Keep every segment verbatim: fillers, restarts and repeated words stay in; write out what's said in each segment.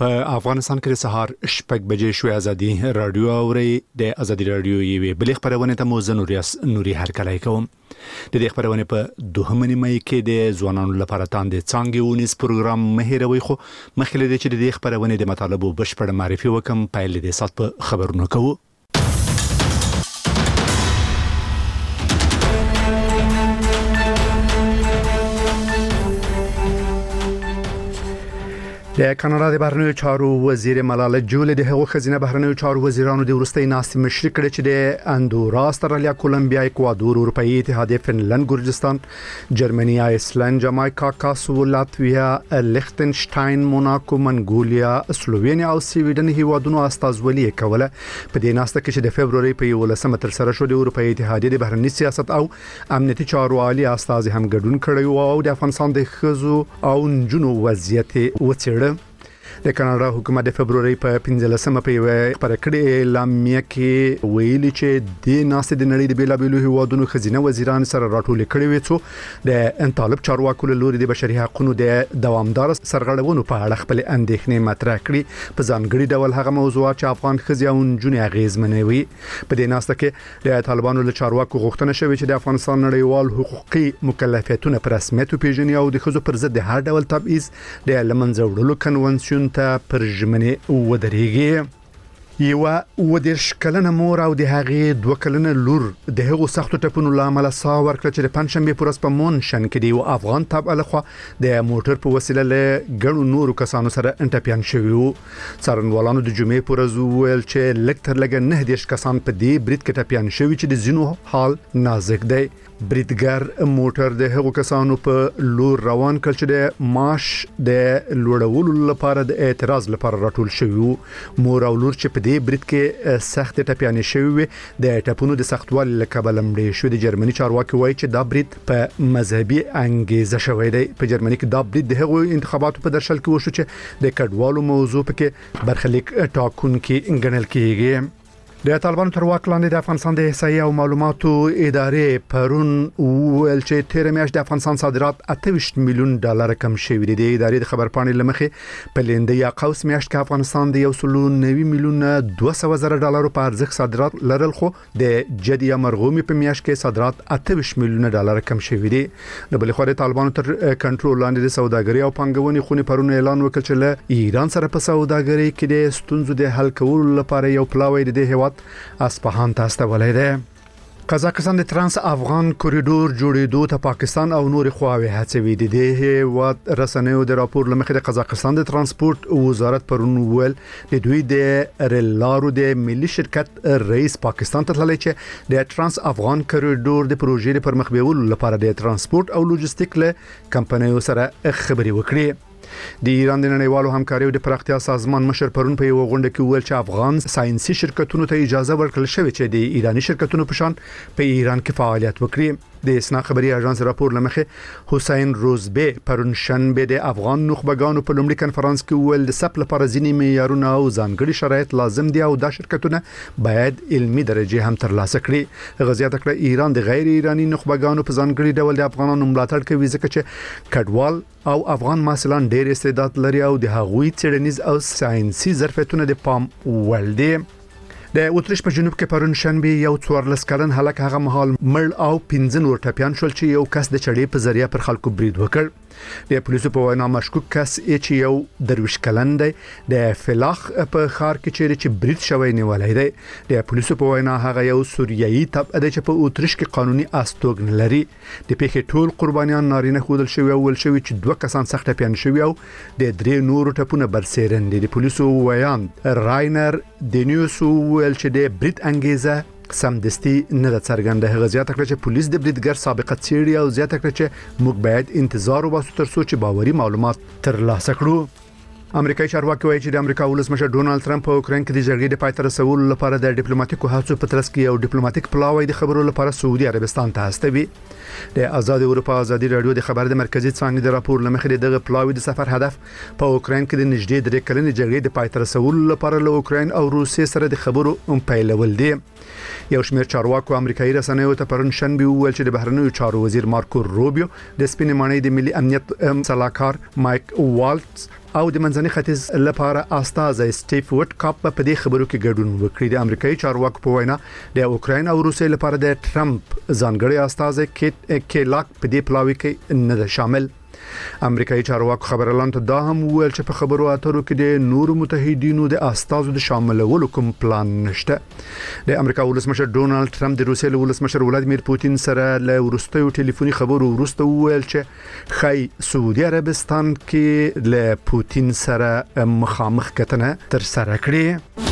په افغانستان کې د سهار شپږ بجې شوې ازادي رادیو اوري د ازادي رادیو یوې بل خبرونه ته موزه نوریاس نوري هرکلای کوم د دې خبرونه په دوهمه نیمه کې د ځوانانو لپاره تاند څنګه ونیس پروګرام مهیروي خو مخکې د چې د خبرونه د مطالبه بشپړ معرفي وکم پایل د سات په خبرونه کوو د کاناډا د بهرنیو چارو وزیر ملاله جولې د هغو خزینه بهرنیو چارو وزیرانو د ورستۍ ناستې مشري کړې چې د اندورا، استرالیا، کولمبیا، اکوادور، اروپאי اتحادیه، فنلند، ګورجستان، جرمني، آیسلند، جامایکا، کاسو، لاتویا، لیختنشتاین، موناکو، منګولیا، سلووینیا او سویډن هیوادونو استازولي کوله. په دې ناسته کې چې د فبرवरी په یولسمه تر سره شو د اروپאי اتحادیه د بهرنی سیاست او امنیتي چارو عالی استاذ هم ګډون کړی او د افغانستان د خزو او نجونو وضعیت وڅېړه. د کاناډا حکومت د فبرवरी په پنځلسمه په خبره کړې اعلامیه کې ویلي چې د ناسې د نړۍ د بیلابېلو هیوادونو خزینه وزیران سره راټول کړي وي چې د طالب چارواکو له لوري د بشري حقوقو د دوامدار سرغړونو په اړه خپل اندېښنې مطرح کړي په ځانګړي ډول هغه موضوعات چې افغان خزي او نجونې اغیزمنوي. په دې ناسته کې د طالبانو له چارواکو غوښتنه شوې چې د افغانستان نړیوال حقوقي مکلفیتونه په رسمیت پیژني او د خزو پر ضد د هر ډول تبعیض د لمنځه وړلو کنونسیون ته پر ژمنې ودرېږي. یو ودرش کلنه مور او د هغې دوه کلنه لور د هغو سختو ټپونو لامل سا ورکړه چې د پنځشنبه پر ورځ په مونشن کې دی او افغان تابع لخوا د موټر په وسیله له ګڼو نورو کسانو سره انټپیان شوی وو. څارنوالانو د جمعې پر ورځ ویل چې لکټر لګ نه دیش کسان په دې برید کې ټپیان شوی چې د زینو حال نازک دی. بریدګر موټر د هغو کسانو په لور روان کړ چې د معاش د لوړولو لپاره د اعتراض لپاره راټول شوی وو. مور او لور چې په دې برید کې سخت ټپیانې شوی وي د ټپونو د سختوالي له کبله مړې شو. د جرمني چارواکي وایي چې دا برید په مذهبي انګیزه شوی دی. په جرمني کې دا برید د هغو انتخاباتو په درشل کې وشو چې د کډوالو موضوع پکې برخلیک ټاکونکي ګڼل کېږي. د طالبانو تر واک لاندې د افغانستان د احصایې او معلوماتو ادارې پرون ویل چې تیر میاشت د افغانستان صادرات اته ویشت میلیون ډالر کم شوي دي. د ادارې د خبرپاڼې لمخې په لنده یا قوس میاشت کې افغانستان د یو سل او نوي میلیون دوه سوه زره ډالر په ارزښت صادرات لرل خو د جدي مرغومي په میاشت کې صادرات اته ویشت میلیون ډالر کم شوي دي. د بل خو د طالبانو تر کنټرول لاندې د سوداګرۍ او پانګونې خونې پرون اعلان وکړ چې له ایران سره په سوداګرۍ کې د ستونزو د حل کولو لپاره یو پلاوی د هیواد اصفهان ته استولای دی. قزاقستان د ترانس افغان کوریډور جوړېدو ته پاکستان او نور خواوې هڅوي دي. د هیواد رسنیو د راپور لمخې د قزاقستان د ترانسپورت وزارت پرون ویل د دوی د ریل لارو د ملي شرکت رئیس پاکستان ته تللی چې د ترانس افغان کوریډور د پروژې پر مخ بیولو لپاره د ترانسپورت او لوجستیک له کمپنیو سره خبرې وکړي. د ایران د نړیوالو همکارۍ د پراختیا سازمان مشر پرون په یو غونډه کې ویل چې افغان ساينسي شرکتونو ته اجازه ورکړل شوې چې د ایرانی شرکتونو په شان په ایران کې فعالیت وکړي. د اسنا خبري اژانس راپور لمخې حسین روزبه پرون شنبه د افغان نخبگانو په لومړي کنفرانس کې ویل د سپ لپاره ځینې معیارونه او ځانګړي شرایط لازم دي او دا شرکتونه باید علمي درجه هم ترلاسه کړي. غزيات کړه ایران د غیر ایرانی نخبگانو په ځانګړي ډول د افغانانو ملاتړ کوي ځکه چې کډوال او افغان محصلان ډېر استعداد لري او د هغوی څېړنیز او ساينسي ظرفیتونه د پام وړ دي. د اتریش په جنوب کې پرون شنبه یو څوارلس کلن هلک هغه مهال مړ او پنځه نور ټپیان شول چې یو کس د چړې په ذریعہ پر خلکو برید وکړ. د پولیسو په وینا مشکوک کس چې یو درویش کلن دی د فلاخ په ښار کې چیرې چې برید شوی نیولای دی. د پولیسو په وینا هغه یو سوریایي تبعه دی چې په اتریش کې قانوني استوګن لري. د پیښې ټول قربانیان نارینه خودل شوی او ول شوی چې دوه کسان سخت ټپیان شوی او د درې نورو ټپونه برسېرن دي. د پولیسو ویان راینر دینیوس ویل چې د برید انګیزه سمدستي نه د څرګنده. هغه زیاته کړه چې پولیس د بریدګر سابقه څېړي او زیاته کړه چې موږ باید انتظار وباسو تر څو چې باوري معلومات ترلاسه کړو. امریکایي چارواکي وایي چې د امریکا ولسمشر ډونالد ټرمپ په اوکراین کې د جګړې د پای ته رسولو لپاره د ډیپلوماټیکو هڅو په ترڅ کې یو ډیپلوماټیک پلاوی د خبرو لپاره سعودي عربستان ته استوي. د آزاد اروپا ازادي رادیو د خبر د مرکزی څانګې د راپور لمخې دغه پلاوی د سفر هدف په اوکراین کې د نږدې درې کلنې جګړې د پای ته رسولو لپاره له اوکراین او روسیې سره د خبرو هم پیلول دي. یو شمېر چارواکو امریکایي رسنیو ته پرون شنبه ویل چې د بهرنیو چارو وزیر مارکو روبیو د سپینې ماڼۍ د ملي امنیت صلاحکار مایک والټس او د منځني ختیځ لپاره استازي سټیف وټکاپ په دې خبرو کې ګډون وکړي. د امریکایي چارواکو په وینا د اوکراین او روسیې لپاره د ټرمپ ځانګړي استازي کیټ کېلاک په دې پلاوي کې نه شامل. امریکایي چارواکو خبرلاند دا هم ویل چې په خبرو اترو کې د نورو متحدینو د استازو د شاملولو کوم پلان نشته. د امریکا ولسمشر ډونالد ټرمپ د روسیې ولسمشر ولادیمیر پوتین سره له وروستیو ټلیفوني خبرو وروسته ویل چې خای سعودي عربستان کې له پوتین سره مخامخ کتنه تر سره کړې.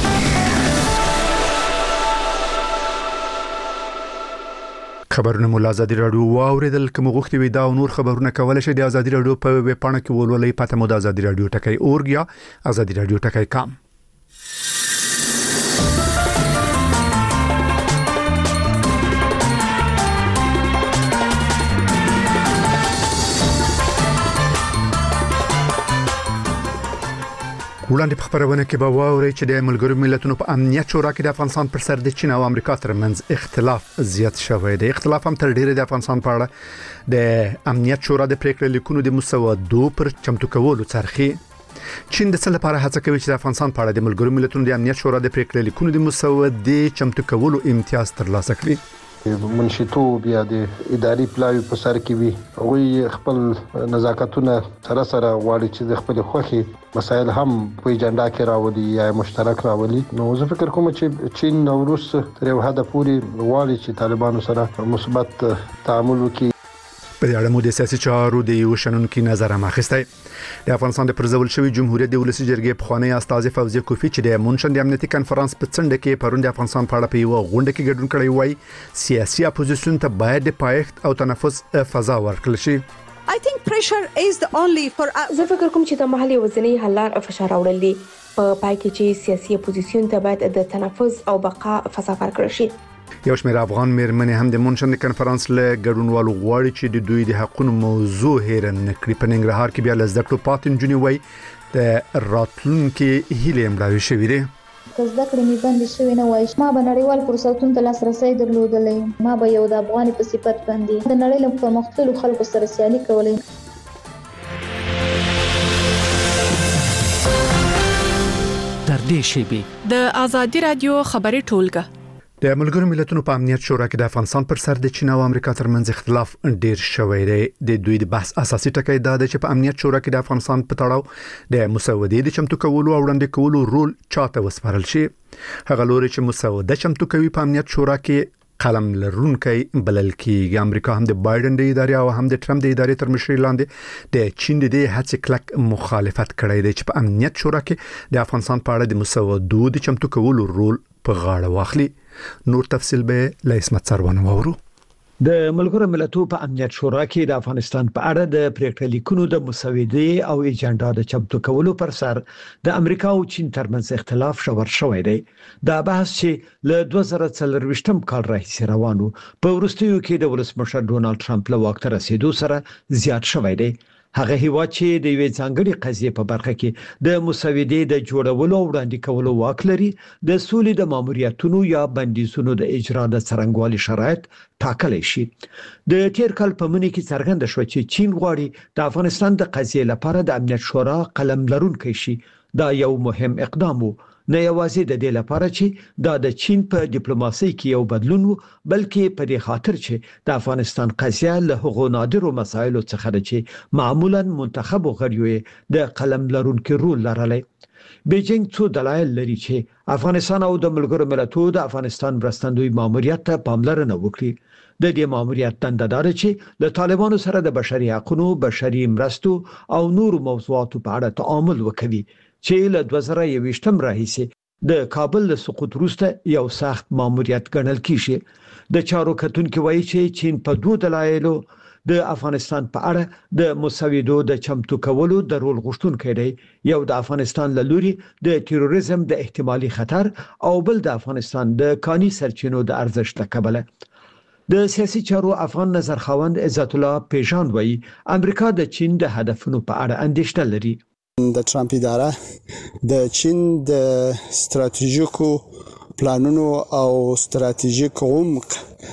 خبرونه مولا ازادي رادیو واوریدل. کوم غوښتي وي دا او نور خبرونه کولای شي د ازادي رادیو په ویب پاڼه کې ولولئ. پته مو د ازادي رادیو ټکی اورګ یا ازادي رادیو ټکی کام. وړاندې په خبرونه کې به واوري چې د ملګرو ملتونو په امنیت شورا کې د افغانستان پر سر د چین او امریکا ترمنځ اختلاف زیات شوی دی. اختلاف هم تر ډیره د افغانستان په اړه د امنیت شورا د پریکړې لیکونو د مسودو پر چمتو کولو څرخي. چین د څه لپاره هڅه کوي چې د افغانستان په اړه د ملګرو ملتونو د امنیت شورا د پریکړې لیکونو د مسودې چمتو کولو امتیاز ترلاسه کړي. منشتوب یا د اداري پلاوی په سر کې وي او خپل نزاکتونه سره سره غواړي چې د خپل خوخي مسایل هم په اجنډا کې راوړي یا مشترک راوړي. نو زه فکر کوم چې چین او روس تر یو حد پورې غواړي چې طالبانو سره مثبت تعامل وکړي. په دې اړه مو د سیاسي چارو د یو شنونکو نظر هم اخیستی. د افغانستان د پرځول شوی جمهوریت د ولسی جرګې پخوانی استاد فوزي کوفی چې د مونشن د امنیتي کانفرنس په څنډه کې پروند د افغانستان په اړه په یو غونډه کې ګډون کړی وای سیاسي اپوزیشن ته باید د پایښت او تنفس فضا ورکړل شي. I think pressure is the only for زه فکر کوم چې د محلي وزنی حل لار فشار راوړل دي په پای کې چې سیاسي اپوزیشن ته باید د تنفس او بقا فضا ورکړل شي. یو شمېر افغان مېرمنې هم د مونشن د کانفرنس له ګډونوالو غواړي چې د دوی د حقوقو موضوع هېر نه کړي. په ننګرهار کې بیا له زده کړو پاتې نجونې وایي د راتلونکي هیلې مړاوې شوې دي. که زده کړې مې بندې شوې نه وای ما به نړیوال فرصتونو ته لاسرسی درلودلی. ما به یو د افغاني په صفت باندې د نړۍ له پرمختللو خلکو سره سیالي کولی. تر دې شیبې د ازادي رادیو خبري ټولګه. د ملګرو ملتونو په امنیت شورا کې د افغانستان پر سر د چین او امریکا ترمنځ اختلاف ډیر شوی دی. د دوی د بحث اساسي ټکی دا دی چې په امنیت شورا کې د افغانستان په تړاو د مسودې د چمتو کولو او وړاندې کولو رول چاته وسپارل شي. هغه لوري چې مسوده چمتو کوي په امنیت شورا کې قلم لرونکي بلل کېږي. امریکا هم د بایدن د ادارې او هم د ټرمپ د ادارې تر مشرۍ لاندې د چین د هڅې کلک مخالفت کړی دی چې په امنیت شورا کې د افغانستان په اړه د مسودو د چمتو کولو رول په غاړه واخلي. نور تفصیل به له اسمت سروانه وورو. د ملګرو ملتونو په امنیت شورا کې د افغانستان په اړه د پریکړې لیکونو د مسودې او ایجنډا د چمتو کولو پر سر د امریکا او چین ترمنځ اختلاف شور شوی دی. دا بحث چې له دوه زره څلرويشتم کال راهیسې روانو په وروستیو کې د ولسمشر ډونالد ټرمپ له واک ته رسیدو سره زیات شوی دی. هغه هیواد چې د یوې ځانګړي قضیې په برخه کې د مسودې د جوړولو او وړاندې کولو واک لري د سولې د ماموریتونو یا بندیزونو د اجرا د څرنګوالي شرایط ټاکلی شي. د تیر کال په منځ کې څرګنده شو چې چین غواړي د افغانستان د قضیې لپاره د امنیت شورا قلم لرونکي شي. دا یو مهم اقدام وو نه یوازې د دې لپاره چې دا د چین په ډیپلوماسي کې یو بدلون وو بلکې په دې خاطر چې د افغانستان قضیه له هغو نادرو مسایلو څخه ده چې معمولا منتخب غړیو د قلم لرونکي رول لرلی. بیجینګ څو دلایل لري چې افغانستان او د ملګرو ملتونو د افغانستان مرستندوی ماموریت ته پاملرنه وکړي. د دې ماموریت دنده دا ده چې له طالبانو سره د بشري حقوقو، بشري مرستو او نورو موضوعاتو په اړه تعامل وکړي چې له دوه زره یوویشتم راهیسې د کابل له سقوط وروسته یو سخت ماموریت ګڼل کیږي. د چارو کتونکو وایي چې چین په دوه دلایلو د افغانستان په اړه د مسودو د چمتو کولو د رول غوښتونکی دی. یو د افغانستان له لوري د تروریزم د احتمالي خطر او بل د افغانستان د کاني سرچینو د ارزښت له کبله. د سیاسي چارو افغان نظر خواند عزت الله پیژان وایي امریکا د چین د هدفونو په اړه اندېښنه لري. د ټرمپ اداره د چین د ستراتیژیکو پلانونو او ستراتیژیک عمق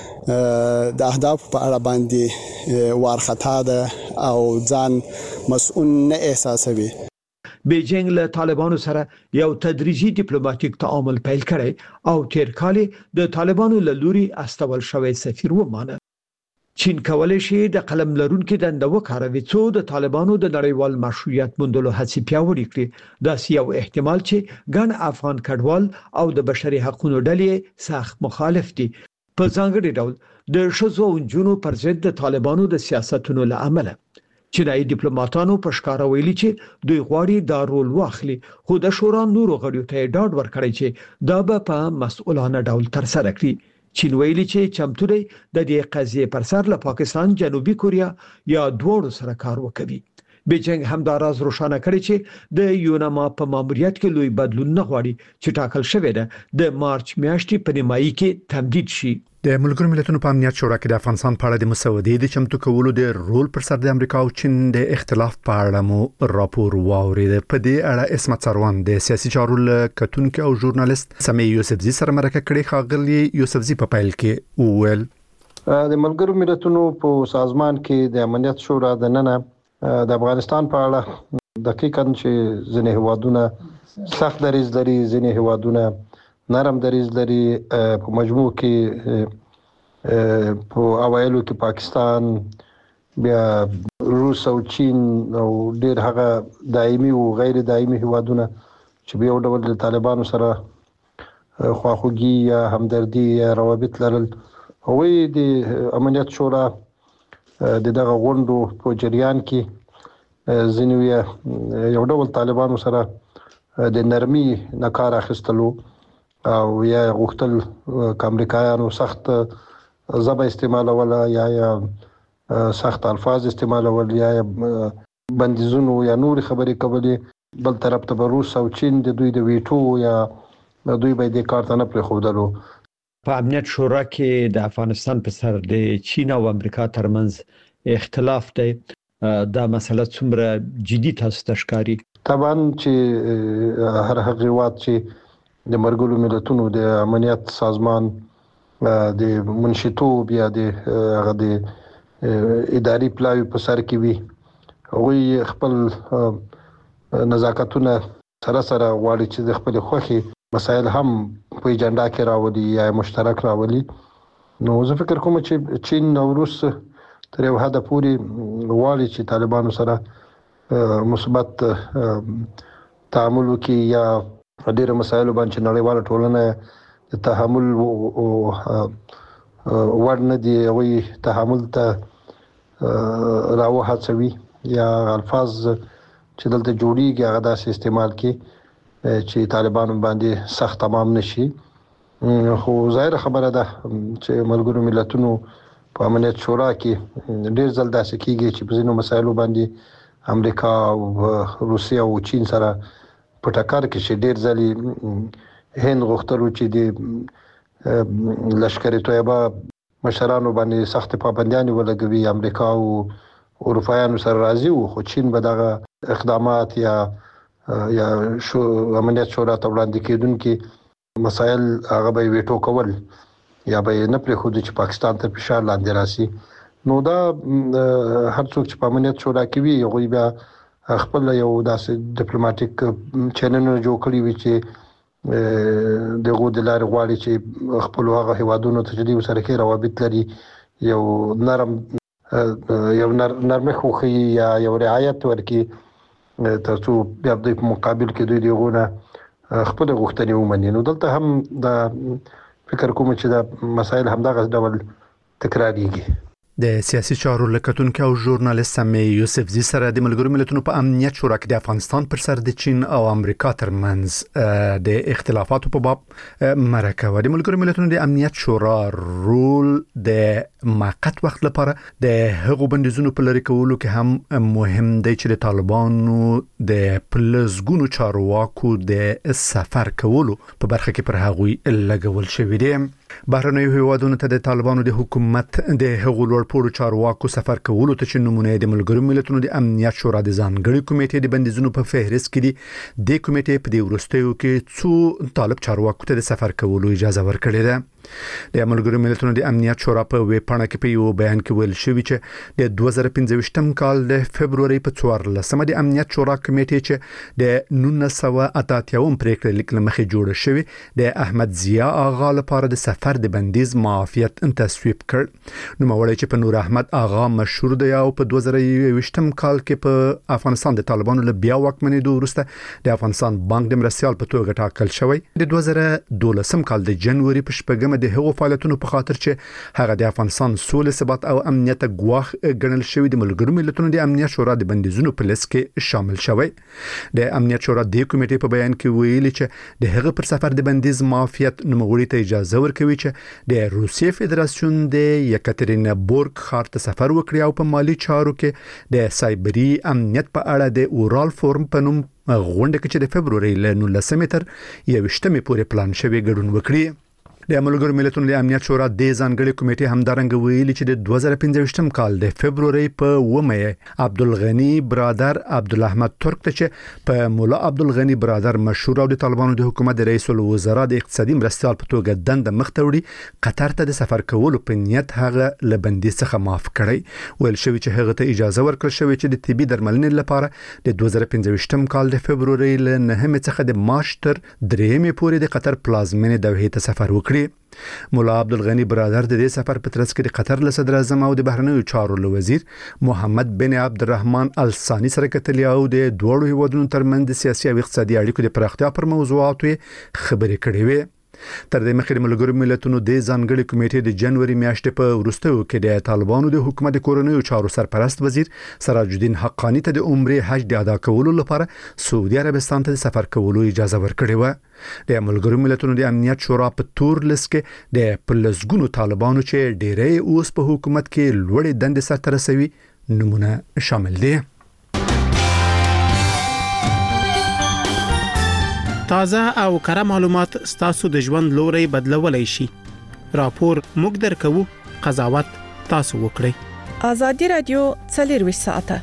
د اهداف په اړه باندې وارخطا ده او ځان مسؤل نه احساسوي. بیجینګ له طالبانو سره یو تدریجي ډیپلوماټیک تعامل پیل کړي او تیر کال د طالبانو له لوري استول شوی سفیر ومانه. چین کولای شي د قلم لرونکو دنده وکاروي څو د طالبانو د نړیوال مشروعیت موندلو هڅې پیاوړې کړي. دا یو احتمال چې ګڼ افغان کډوال او د بشري حقوقو ډلې سخت مخالف دي، په ځانګړي ډول د ښځو او نجونو پر ضد د طالبانو د سیاستونو له امله. چینایي ډیپلوماټانو په ښکاره ویلي چې دوی غواړي دا رول واخلي، خو د شورا نورو غړیو ته ډاډ ورکړي چې دا به په مسؤلانه ډول ترسره کړي. چین ویلي چې چمتو دی د دې قضیې پر سر له پاکستان، جنوبي کوریا یا دواړو سره کار وکړي. بیجینګ هم دا راز روښانه کړی چې د یوناما په ماموریت کې لوی بدلون نه غواړي چې ټاکل شوی دی د مارچ میاشتې په نیمایي کې تمدید شي. د ملګرو ملتونو په امنیت شورا کې د افغانستان په اړه د مسودې د چمتو کولو د رول پر سر د امریکا او چین د اختلاف په اړه مو راپور واورید. په دې اړه اسمت سروان د سیاسي چارو کتونکو او ژورنالیست سمیع یوسفزي سره مرکه کړې. ښاغلي یوسفزي په پیل کې وویل د ملګرو ملتونو په سازمان کې د امنیت شورا د ننه د افغانستان په اړه دقیقاً چې ځینې هوادونه سخت دریځ لري، ځینې هوادونه نرم دریځ لري. په مجموع کې په اوایلو کې پاکستان، بیا روس او چین او ډیر هغه دایمي او غیر دایمي هوادونه چې به یو ډول د طالبانو سره خواخوږي یا همدردي یا روابط لرل، هغوی د امنیت شورا د دغه غونډو په جریان کې ځینې یو ډول طالبانو سره د نرمي نه کار اخیستلو او یا غوښتل چې امریکایانو سخت ژبه استعمالوله یا یا سخت الفاظ استعمالول یا بندیزونو یا نور خبرې کولې. بل طرف ته روس او چین د دوی د ویټو یا دوی به د کار ته نه پرېښودلو. په امنیت شورا کې د افغانستان په سر د چین او امریکا ترمنځ اختلاف دی. دا مسله څومره جدي تاسو ته ښکاري؟ طبعا چې هر هغه وخت چې د ملګرو ملتونو د امنیت سازمان د منشطوب یا د هغه د اداري پلاوی په سر کې وي، هغوی خپل نزاکتونه سره سره غواړي چې د خپل خوخي مسایل هم په ایجنډا کې راوړي یا مشترک راوړي. نو زه فکر کوم چې چین او روس تر یو حد پورې غواړي چې طالبانو سره مثبت تعامل وکړي یا ډېر مسایل باندې نړیواله ټولنه د تحمل وړ نه دي، هغوی تحمل ته راوهڅوي یا الفاظ چې دلته جوړیږي هغه داسې استعمال کړي چې طالبانو باندې سخت تمام نشي. خو ظاهر خبره ده چې ملګرو ملتونو په امنیت شورا کې ډېر ځل داسې کیږي چې په ځینو مسایلو باندې امریکا او روسیا او چین سره په ټکر کې شي. ډېر ځلې هند غوښتلو چې د لشکر طیبه مشرانو باندې سخت پابندیان ولګوي، امریکا او اروپایانو سره راضي وو، خو چین به دغه اقدامات یا یا شو امنیت شورا ته وړاندې کېدونکي مسایل هغه به ویټو کول یا به نه پرېښودي چې پاکستان ته فشار لاندې راسي. نو دا هر څوک چې په امنیت شورا کې وي هغوی بیا خپل یو داسې ډیپلوماټیک چینلونه جوړ کړي وي چې دغه د لارې غواړي چې خپل هغه هیوادونو ته چې دوی سره کې روابط لري یو نرم یو نرمه خوخي یا یو رعایت ورکړي ترڅو بیا د په مقابل کې دوی دیغونه خپل غوښتنې ومني. نو دلته هم دا فکر کوم چې دا مسایل هم دغه ډول تکراریږي. د سیاسي چارو لکتونکو او ژورنالیست سمیع یوسفزي سره د ملګرو ملتونو په امنیت شورا کې د افغانستان پر سر د چین او امریکا ترمنځ د اختلافاتو په باب مرکه و. د ملګرو ملتونو د امنیت شورا رول د موقت وخت لپاره د هغو بندیزونو په لري کولو کې هم مهم دی چې د طالبانو د پلزګونو چارواکو د سفر کولو په برخه کې پر هغوی لګول شوی دی. بهرنیو هیوادونو ته د طالبانو د حکومت د هغو لوړپوړو چارواکو سفر کولو ته چې نمونه د ملګرو ملتونو د امنیت شورا د ځانګړي کمیټې د بندیزونو په فهرست کې دي. د کمیټې په دې وروستیو کې څو طالب چارواکو ته د سفر کولو اجازه ورکړې ده. د ملګرو ملتونو د امنیت شورا په وی پاڼه کې په یو بیان کې ویل شوی چې د دوه زره پنځه کال د فبرवरी په څوارلسمه د امنیت شورا کمیټې چې د نولس سوه اته اتیا پریکړه لیک لمخې جوړه شوې د احمد ضیا آغا لپاره د سفر د بندیز معافیت تصویب کړ. نو مولوی چې په نور احمد آغا مشهور دی او په دوه زره یوویشتم کال کې په افغانستان د طالبانو له بیا واکمنېدو وروسته د افغانستان بانک د مرستیال په توګه ټاکل شوی. د دوه زره دولسم کال د جنوري په شپږمه د هغو فعالیتونو په خاطر چې هغه د افغانستان سولې ثبات او امنیت ګواښ ګڼل شوی د ملګرو ملتونو د امنیت شورا د بندیزونو په لیست کې شامل شوی. د امنیت شورا د کمیټې په بیان کې ویلي چې د هغه پر سفر د بندیز معافیت نوموړي ته اجازه ورکوي چې د روسیې فدراسیون د یکاترینبورګ ښار ته سفر وکړي او په مالی چارو کې د سایبری امنیت په اړه د اورال فورم په نوم غونډه کې چې د فبرवरी له نولسمې تر یوویشتمې پورې پلان شوی ګډون وکړي. د ملګرو ملتونو د امنیت شورا د ځانګړي کمیټې همدارنګه ویلي چې د دوه زره پنځه کال د فبرवरी په اوومه عبدالغنی برادر عبدالاحمد ترک ته چې په مولا عبدالغنی برادر مشهور او د طالبانو د حکومت د رئیس الوزرا د اقتصادي مرستیال په توګه دند مخته وړي قطر ته د سفر کولو په نیت هغه له بندیز څخه معاف کړی. ویل شوی چې هغه ته اجازه ورکړل شوې چې د طبي درملنې لپاره د دوه زره پنځه کال د فبرवरी له نهمې څخه د مارچ تر درېمې پورې د قطر پلازمینې دوحې ته سفر وکړي. مولا عبدالغنی برادر د دې سفر په ترڅ کې د قطر له صدر اعظم او د بهرنیو چارو وزیر محمد بن عبدالرحمن الثانی سره کتلي او د دوړو هیوادونو ترمنځ د سیاسي او اقتصادي اړیکو د پراختیا پر موضوعاتو خبرې کړې وې. تر دې مخکې ملګرو ملتونو د ځانګړي کمیټې د جنوري میاشتې په وروستیو کې د طالبانو د حکومت د کورنیو چارو سرپرست وزیر سراج الدین حقانی ته د عمرې حج د ادا کولو لپاره سعودي عربستان ته سفر کولو اجازه ورکړې و. د ملګرو ملتونو د امنیت شورا په تور لیست کې د پلسګونو طالبانو چې ډېری اوس په حکومت کې لوړې دندې سرته رسوي نمونه شامل دي. تازه او کره معلومات ستاسو د ژوند لوري بدلولای شي. راپور موږ درکو، قضاوت تاسو وکړئ. ازادي رادیو څلور ساعته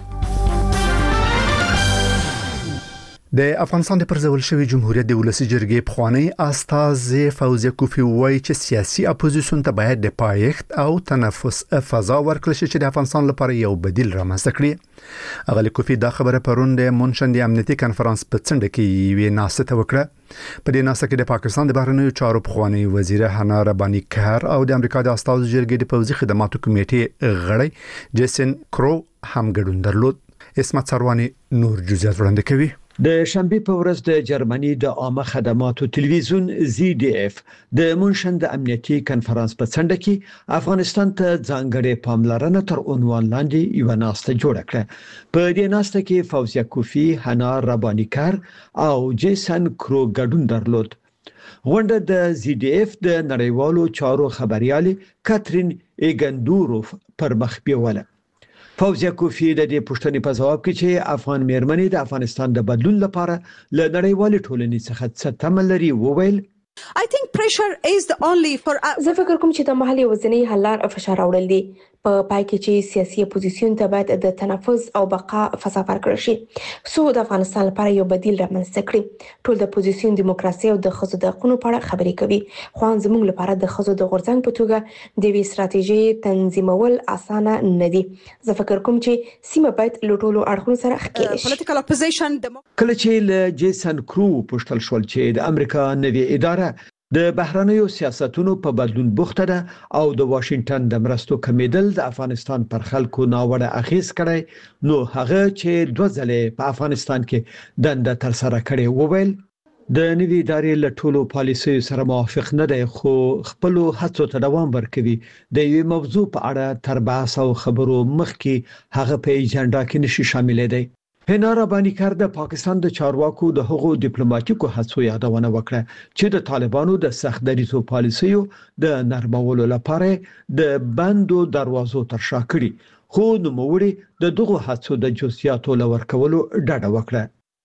د افغانستان د پرځول شوی جمهوریت د ولسی جرګې پخوانی استازي فوزیه کوفی وایي چې سیاسي اپوزیشن ته باید د پایښت او تنفس فضا ورکړل شي چې د افغانستان لپاره یو بدیل رامنځته کړي. اغلی کوفی دا خبره پرون د مونشن د امنیتي کانفرنس په څنډه کې وی ناسته وکړه. په دې ناسته کې د پاکستان د بهرنیو چارو پخوانی وزیر حنا ربانی کار او د امریکا د استازو جرګې د پوځي خدماتو کمیټې غړی جیسن کرو هم ګډون درلود. اسمت سروانی نور جزئیات وړاندې کوي. د شنبه په ورځ د جرمني د عامه خدماتو تلویزیون زی ډي اف د مونشن د امنیتي کانفرنس په څنډه کې افغانستان ته ځانګړې پاملرنه تر عنوان لاندې یو ناسته جوړه کړه. په دې ناسته کې فوزیه کوفی، حنا ربانی کار او جیسن کرو ګډون درلود. غونډه د زی ډي اف د نړیوالو چارو خبريالي کاترین ایګندوروف پر مخ بیوله. فوزیه کوفی د دې پوښتنې په ځواب کې چې افغان میرمنې د افغانستان د بدلون لپاره له نړیوال ټولنې څخه څه تمه لري وویل. I think pressure is the only for زه فکر کوم چې د محلي وزنی حل لار فشار راوړل دي. په پای کې چې سیاسي اپوزیسیون ته باید د تنفس او بقا فضا ورکړل شي سو د افغانستان لپاره یو بدیل رامنځته کړي. ټول د اپوزیسیون دیموکراسي او د خزو د حقوقو په اړه خبرې کوي، خو زموږ لپاره د خزو د غورځنګ په توګه د وی ستراتیژي تنظیمول اسانه نه دي. زه فکر کوم چې سیمه باید له ټولو اړخونو سره ښکېل شي. political opposition کله چې له جیسن کرو پوښتل شول چې د امریکا نوې اداره د بهرنیو سیاستونو په بدلون بوخته ده او د واشنگټن د مرستو کمیدل د افغانستان پر خلکو ناوړه اخیز کړي نو هغه چې دوه ځلې په افغانستان کې دنده تر سره کړي وویل د نوې ادارې له ټولو پالیسیو سره موافق نه دی خو خپل هڅو ته دوام ورکوي. د یوې موضوع په اړه تر بحث او خبرو مخکې هغه په ایجنډا کې نشي شامل دی. حنا ربانی کار د پاکستان د چارواکو د هغو ډیپلوماټیکو هڅو یادونه وکړه چې د طالبانو د سخت دریزو پالیسیو د نرمولو لپاره د بندو دروازو تر شا کړي خو نوموړي د دغه هڅو د جزئیاتو لور کولو ډاډ وکړه.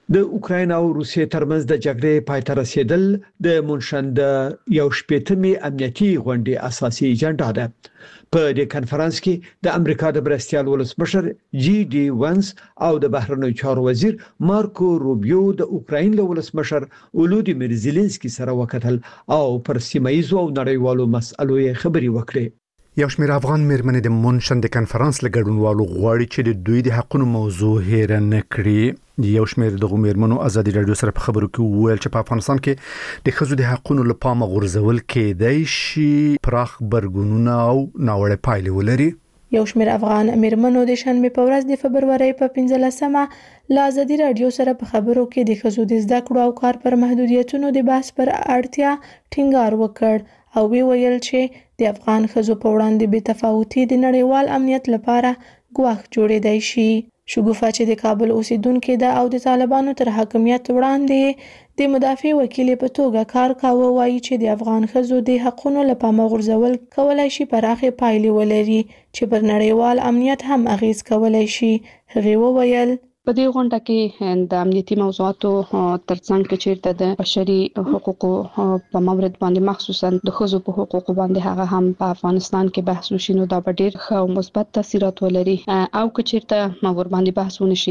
د اوکراین او روسیې ترمنځ د جګړې پای ته رسیدل د منشند یو شپږمې امنیتي غونډې اساسي اجنډا ده. په دې کانفرنس کې د امریکا د برستیال ولسمشر جی ډي وانس او د بهرنیو چارو وزیر مارکو روبیو د اوکراین له ولسمشر ولودیمیر زيلنسکي سره وکتل او پر سیمه ییزو او نړیوالو مسایلو خبري وکړي. یو شمېر افغان مېرمنې د مونشن د کانفرنس لګډونوالو غواړي چې د دوی د حقوقو موضوع هېر نه کړي. یو شمېر د غومېرمنو ازادي رادیو سره په خبرو کې ویل چې په افغانستان کې د ښځو د حقوقو لپاره غورځول کېدای شي پراخ برګونونه او ناوړه پایلې ولري. یو شمېر افغان مېرمنو د شنبه په ورځ د فبرورۍ په پنځلسمه له ازادي رادیو سره په خبرو کې د ښځو د زده کړو او کار پر محدودیتونو د بحث پر اړتیا ټینګار وکړ او وی ویل چې د افغان ښځو په وړاندې بې تفاوتي د نړیوال امنیت لپاره ګواښ جوړېدای شي. شګوفه چې د کابل اوسیدونکو ده او د طالبانو تر حاکمیت وړاندې د مدافع وکیل په توګه کار کاوه وایي چې د افغان ښځو د حقوقو لپاره غورځول کولای شي پراخه پایلې ولري چې پر نړیوال امنیت هم اغیز کولای شي. هغه وویل په دې غونډه کې د امنیتي موضوعاتو ترڅنګ کې چیرته د بشري حقوقو په مورد باندې مخصوصا د ښځو په حقوقو باندې هغه هم په افغانستان کې بحث وشي نو دا به ډېر ښه او مثبت تاثیرات ولري او که چیرته مور باندې بحث ونشي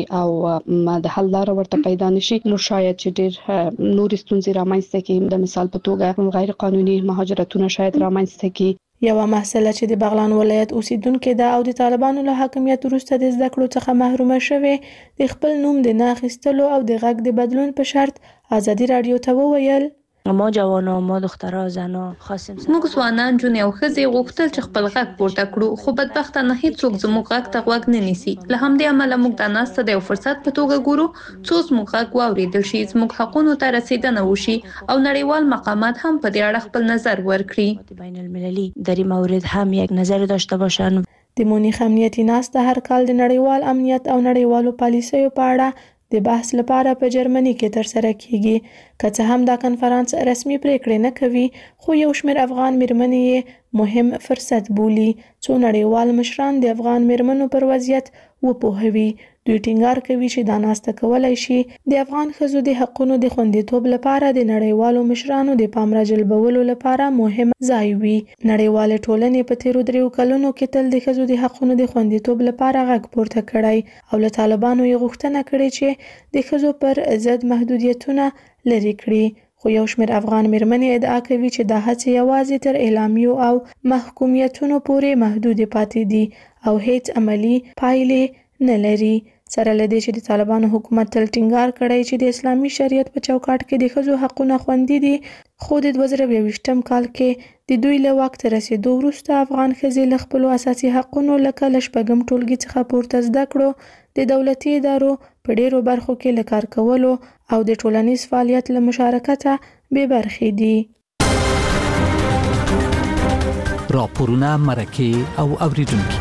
او د حل لاره ورته پیدا نشي نو شاید چې ډېر نور ستونزې رامنځته کړي. د مثال په توګه غیر قانوني مهاجرتونه شاید رامنځته کړي. یو محصله چې د بغلان ولایت اوسیدونکو ده او د طالبانو له حاکمیت وروسته د زده کړو څخه محرومه شوه د خپل نوم د نه اخیستلو او د غږ د بدلون په شرط ازادي رادیو ته وویل ما جوانا ما دخترها زنا خواستیم موږ ځوانان جون یو خزي غوښتل چې خپل غږ پورته کړو خو بدبختانه هیڅوک زموږ غږ ته غوږ نه نیسي. له همدې امله موږ د ناسته د یو فرصت په توګه ګورو څو زموږ غږ واوریدل شي زموږ حقوقو ته رسیدنه وشي او نړیوال مقامات هم په دې اړه خپل نظر ورکړي. بین المللی در این مورد هم یک نظر داشته باشند. د مونیخ امنیتي ناسته هر کال د نړیوال امنیت او نړیوالو پالیسیو په اړه د بحث لپاره په جرمني کې ترسره کیږي. که څه هم دا کنفرانس رسمي پریکړې نه کوي خو یو شمېر افغان مېرمنې مهم فرصت بولي څو نړیوال مشران د افغان مېرمنو پر وضعیت وپوهوي. دوی ټینګار کوي چې دا ناسته کولای شي د افغان ښځو د حقوقو د خوندیتوب لپاره د نړیوالو مشرانو د پام راجلبولو لپاره مهم ځای وي. نړیوال ټولنې په تیرو دریو کلونو کې تل د ښځو د حقوقو د خوندیتوب لپاره غږ پورته کړی او له طالبانو یې غوښتنه کړې چې د ښځو پر ضد محدودیتونه لرې کړي. خو یو شمېر افغان مېرمنې ادعا کوي چې دا هڅې یوازې تر اعلامیو او محکومیتونو پورې محدود پاتې دي او هیڅ عملی پایلې نه لري. سره لدې چې د طالبانو حکومت تل ټینګار کړی چې د اسلامي شریعت په چوکاټ کې د ښځو حقوقونه خوندي دي خو د دوه زره یوویشتم کال کې د دوی له واک ته رسیدو وروسته افغان ښځې له خپلو اساسي حقوقو لکه له شپږم ټولګي څخه پورته زده کړو د دولتي ادارو په ډیرو برخو کې له کار کولو او د ټولنیز فعالیت له مشارکته بې برخې دي. راپورونه مرکه او اوریدونکو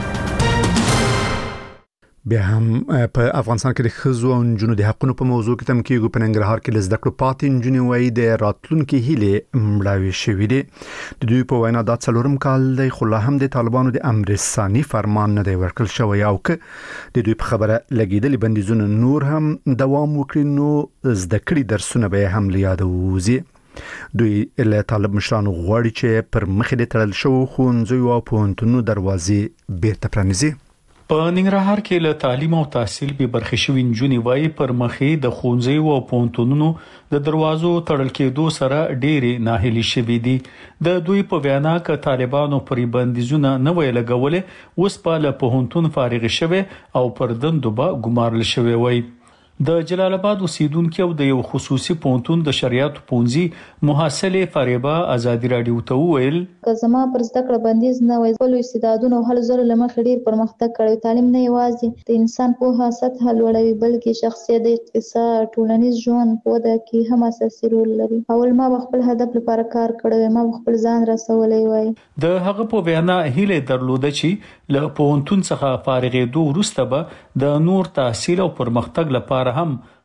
بیا هم په افغانستان کې د ښځو او نجونو د حقوقو په موضوع کې تم کېږي. په ننګرهار کې لزده کړو پاتې نجونې وایي د راتلونکي هیلې مړاوې شوې دي. د دوی په وینا دا څلورم کال دی خو لا هم د طالبانو د امر ثاني فرمان نه دی ورکړل شوی او که د دوی په خبره لګېدلې بندیزونه نور هم دوام وکړي نو زده کړې درسونه به هم له یاده ووځي. دوی له طالب مشرانو غواړي چې پر مخ د تړل شوو ښوونځیو او پوهنتونونو دروازې بیرته پرانیزي. په ننګرهار کې له تعلیم او تحصیل به برخې شوې نجونې وایي پر مخې د ښوونځیو او پوهنتونونو د دروازو تړل کېدو سره ډېرې ناهیلي شوې دي. د دوی په وینا کې طالبانو پرې بندیزونه نه وی لګولې اوس په له پوهنتون فارغ شوه او پر دندو به ګمارل شوی وای. د جلال آباد اوسیدونکو او د یو خصوصي پوهنتون د شریعت پونځي محصله فریبا ازادي رادیو ته ویل که زما پر زده کړه بندیز نه وای خپل استعدادونه او هل زر لمخ ډیر پرمختګ کړی. تعلیم نه یوازې د انسان په سطح لوړوي بلکې شخصیت د اقتصاد ټولنیز ژوند په وده کې هم اساسي رول لري. اول ما خپل هدف لپاره کار کړی ما خپل ځان رسولای وای. د هغه په وینا هیله درلوده چې له پوهنتون څخه فارغېدو وروسته به د نور تحصیل او پرمختګ لپاره هم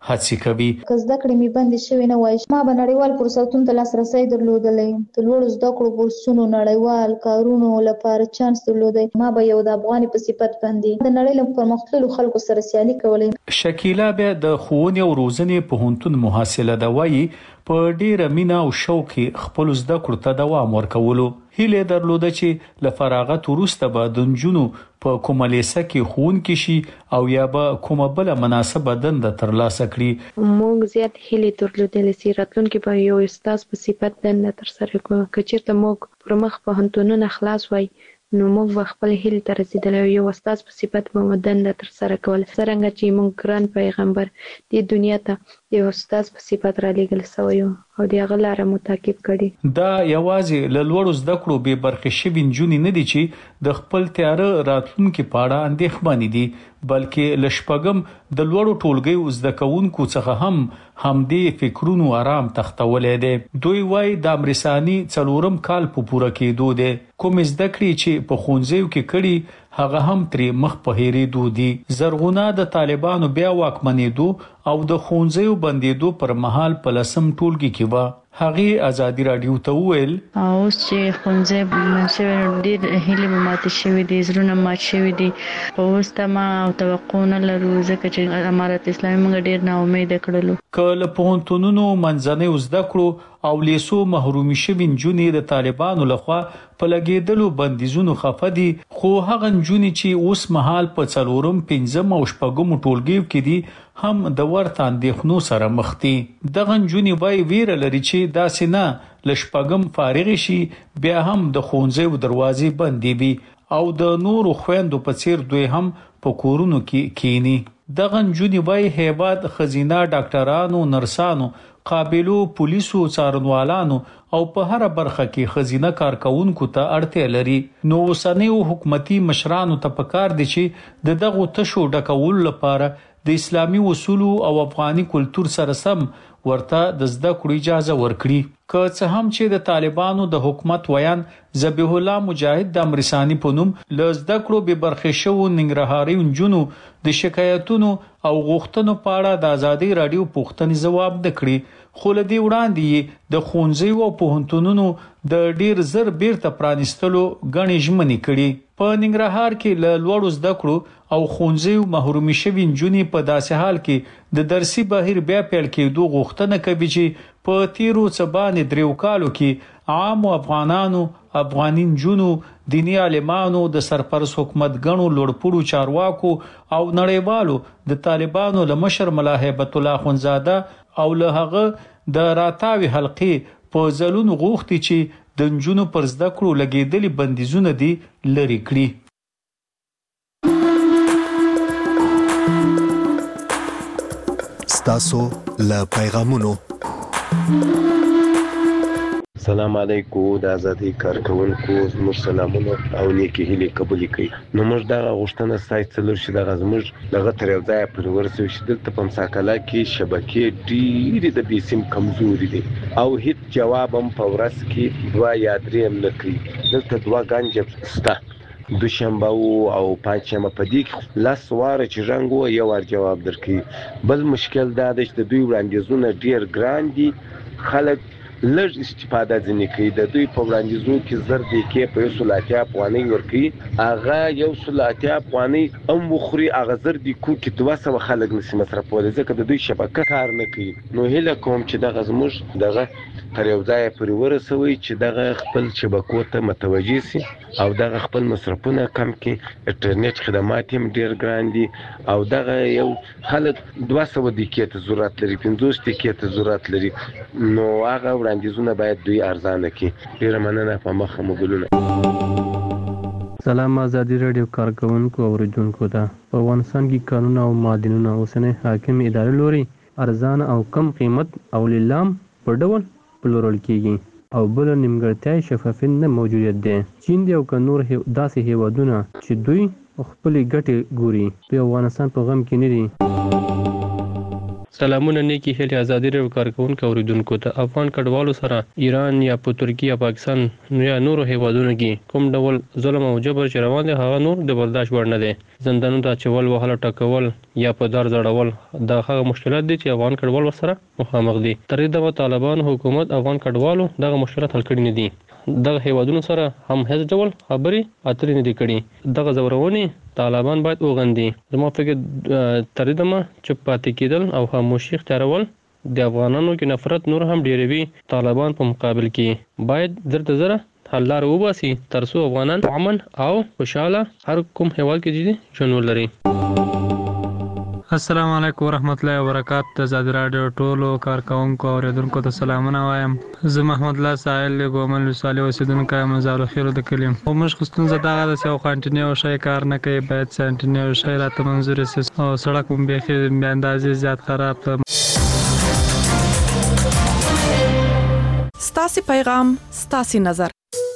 هڅې کوي. که زده کړې مې بندې شوې نه وای ما به نړیوال فرصتونو ته لاسرسی درلودلی، د لوړو زده کړو بورسونو نړیوال کارونو لپاره چانس درلودی، ما به یو د افغاني په صفت باندې د نړۍ له پرمختللو خلکو سره سیالي کولی. شکیلا بیا د ښوونې او روزنې پوهنتون محصله ده، وایي په ډیره مینه او شوق خپل زده کړو ته دوام ورکولو. هیله درلوده چې له فراغت وروسته به د نجونو په کومه لیسه کې ښوونکي شي او یا به کومه بله مناسبه دنده ترلاسه کړي. موږ زیات هیلې درلودلې چې راتلونکي به یو استاد په صفت دنده ترسره کړو. که چېرته موږ پر مخ پوهنتونونه خلاص وای نو موږ به خپل هیلې ته رسېدلی او یو استاد په صفت به مو دنده ترسره کوله، څرنګه چې موږ ګران پیغمبر دې دنیا ته یو استاد په صفت رالیږل سوی او د هغه لاره مو تعقیب کړي. دا یوازې له لوړو زده کړو بې برخې شوي نجونې نه دي چې د خپل تیاره راتلونکي په اړه اندېښمنې دي، بلکې له شپږم د لوړو ټولګیو زده کوونکو څخه هم همدې فکرونو آرام تختولی دی. دوی وایي د امرساني څلورم کال په پوره کېدو دی. کوم زده کړې چې په ښوونځیو کې کړي هغه هم ترې مخ په هېرېدو دي. زرغونه د طالبانو بیا واکمنېدو او د ښوونځیو بندېدو پر مهال په لسم ټولګي کې وه. هغې ازادي راډیو ته وویل اوس چې ښوونځی بند شوی ډېر هیلې مې ماتې شوي دي، زړونه مات شوي دي. خو اوس تمه او توقع نه لرو ځکه چې امارت اسلامي موږ ډېر ناامیده کړلو. که له پوهنتونونو منځنیو زده کړو او لیسو محرومي شوي نجونې د طالبانو لخوا په لګېدلو بندیزونو خفه دي، خو هغه نجونې چې اوس مهال په څلورم پنځم او شپږمو ټولګیو کې دي هم د ورته اندېښنو سره مخ دي. دغه نجونې وایي ویره لري چې داسې نه له شپږم فارغې شي بیا هم د ښوونځیو دروازې بندې وي او د نورو خویندو په څیر دوی هم په کورونو کې کینی. دغه نجونې وایي هیواد ښځینه ډاکټرانو، نرسانو، قابلو پولیسو، څارنوالانو او په هر برخه کې ښځینه کارکونکو ته اړتیا لري. نو اوسنیو حکومتي مشرانو ته پکار دي چې د دغو تشو ډکولو لپاره د اسلامي اصولو او افغاني کلتور سره سم ورته د زده کړو اجازه ورکړي. که څه هم چې د طالبانو د حکومت ویان ذبیح الله مجاهد د امرساني په نوم له زده کړو بې برخې شوو ننګرهاري نجونو د شکایتونو او غوښتنو په اړه د ازادي راډیو پوښتنې ځواب نه کړي، خو له دې وړاندې د ښوونځیو او پوهنتونونو د ډیر زر بیرته پرانیستلو ګڼې ژمنې کړي. په ننګرهار کې له لوړو زده کړو او ښوونځیو محرومي شوي نجونې په داسې حال کې د درسي بهیر بیا پیل کېدو غوښتنه کوي چې په تیرو څه باندې دریو کالو کې عامو افغانانو، افغاني نجونو، دیني عالمانو، د سرپرست حکومت ګڼو لوړپوړو چارواکو او نړیوالو د طالبانو له مشر ملا هیبت الله اخوندزاده او له هغه د راتاوي حلقې په ځلونو غوښتي چې د نجونو پر زده کړو لګېدلي بندیزونه دي لرې کړي. ستاسو له پیغامونو سلام علیکم د ازادي کارکونکو زموږ سلامونه او نیکی هیلې قبول کړئ. نو موږ دغه غوښتنه ستاسو څلور شي دغه زموږ دغه تر یو ځای پر ورسو چې دلته په مساکله کې شبکې ډېرې د بیسیم کمزوري دي او هیڅ جواب هم په ورځ کې دوه یا درې هم نه کوي. دلته دوه ګنجه سته، دوشنبه او پنجشنبه په دې کې لاس واره چې رنګ یو ور جواب درکړي. بل مشکل دا دی چې د دوی وړاندیزونه ډېر ګران دي، خلک لږ استفاده ځنې کوي. د دوی په وړاندیزو کې زر دقیقې په یو سل اتیا افغانۍ ورکوي، هغه یو سل اتیا افغانۍ هم وخوري، هغه زر دقیقو کې دوه سوه خلک نشي مصرفولی ځکه د دوی شبکه کار نه کوي. نو هیله کوم چې دغه زموږ دغه تر یو ځایه پورې ورسوي چې دغه خپل شبکو ته متوجه سي او دغه خپل مصرفونه کم کړي. انټرنیټ خدمات هم ډېر ګران دي او دغه یو خلک دوه سوه دقیقې ته ضرورت لري، پنځوس دقیقې ته ضرورت لري. نو هغه وړاندیزونه باید دوی ارزانه کړي. ډېره مننه. په مخه مو ګلونه. سلام ازادي راډیو کارکونکو او اوریدونکو ته. په افغانستان کې قانون او معدنونه اوسنۍ حاکم ادارې لوري ارزان او کم قیمت او لیلام په ډول پلورل کیږي او بل نیمګړتیا شفافیت نه موجودیت دی. چین دی او که نور داسې هیوادونه چې دوی خپلې ګټې ګوري په افغانستان په غم کې نه دي. سلامونه نیکی هلي ازادي راډیو کارکونکو اوریدونکو ته افغان کډوالو سره ایران یا په ترکیه یا پاکستان یا نورو هیوادونو کې کوم ډول ظلم او جبر چې روان دي هغه نور د برداشت وړ نه دي. زندانونو ته چول وهله ټکول یا په دار ځړول دا هغه مشکلات دي چې افغان کډوال سره مخامخ دي. تر دې د طالبان حکومت افغان کډوالو دغه مشکلات حل کړي نه دي. دغه هیوادونو سره هم هیڅ ډول خبري اترې نه دي کړي. دغه زورونی طالبان باید وغندي. زما فکر تر دې دمه چې پاتې کېدل او خاموشي اختیارول د افغانانو کې نفرت نور هم ډیروي. طالبان په مقابل کې باید درته زره حل لار وباسي ترڅو افغانان امن او خوشاله هر کوم هیواد کې دي ژوند ولري. السلام علیکم ورحمت الله وبرکاتہ. د آزاد رادیو ټولو کارکونکو اوریدونکو ته سلامونه وایم. زه محمد الله سائل ګومل وساله اوسیدونکو یم مزال خیر د کلیم. او مش خستون زداغه د سیو کانټینیو شای کار نه کوي باید سنټینیو شای راته منظور سي او سړک هم به خیر به اندازې زیات خراب ته. ستاسي پیغام ستاسي نظر.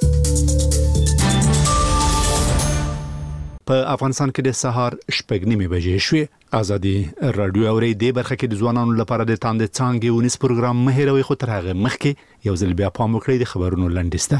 په افغانستان کې د سهار شپږ نیمې بجې شوې. ازادي رادیو اوري د برخه کې د ځوانانو لپاره د تاند څانګې ونیس پروګرام مهیروي خو تر هغه مخکې یو ځل بیا پام وکړئ د خبرونو لنډیسته.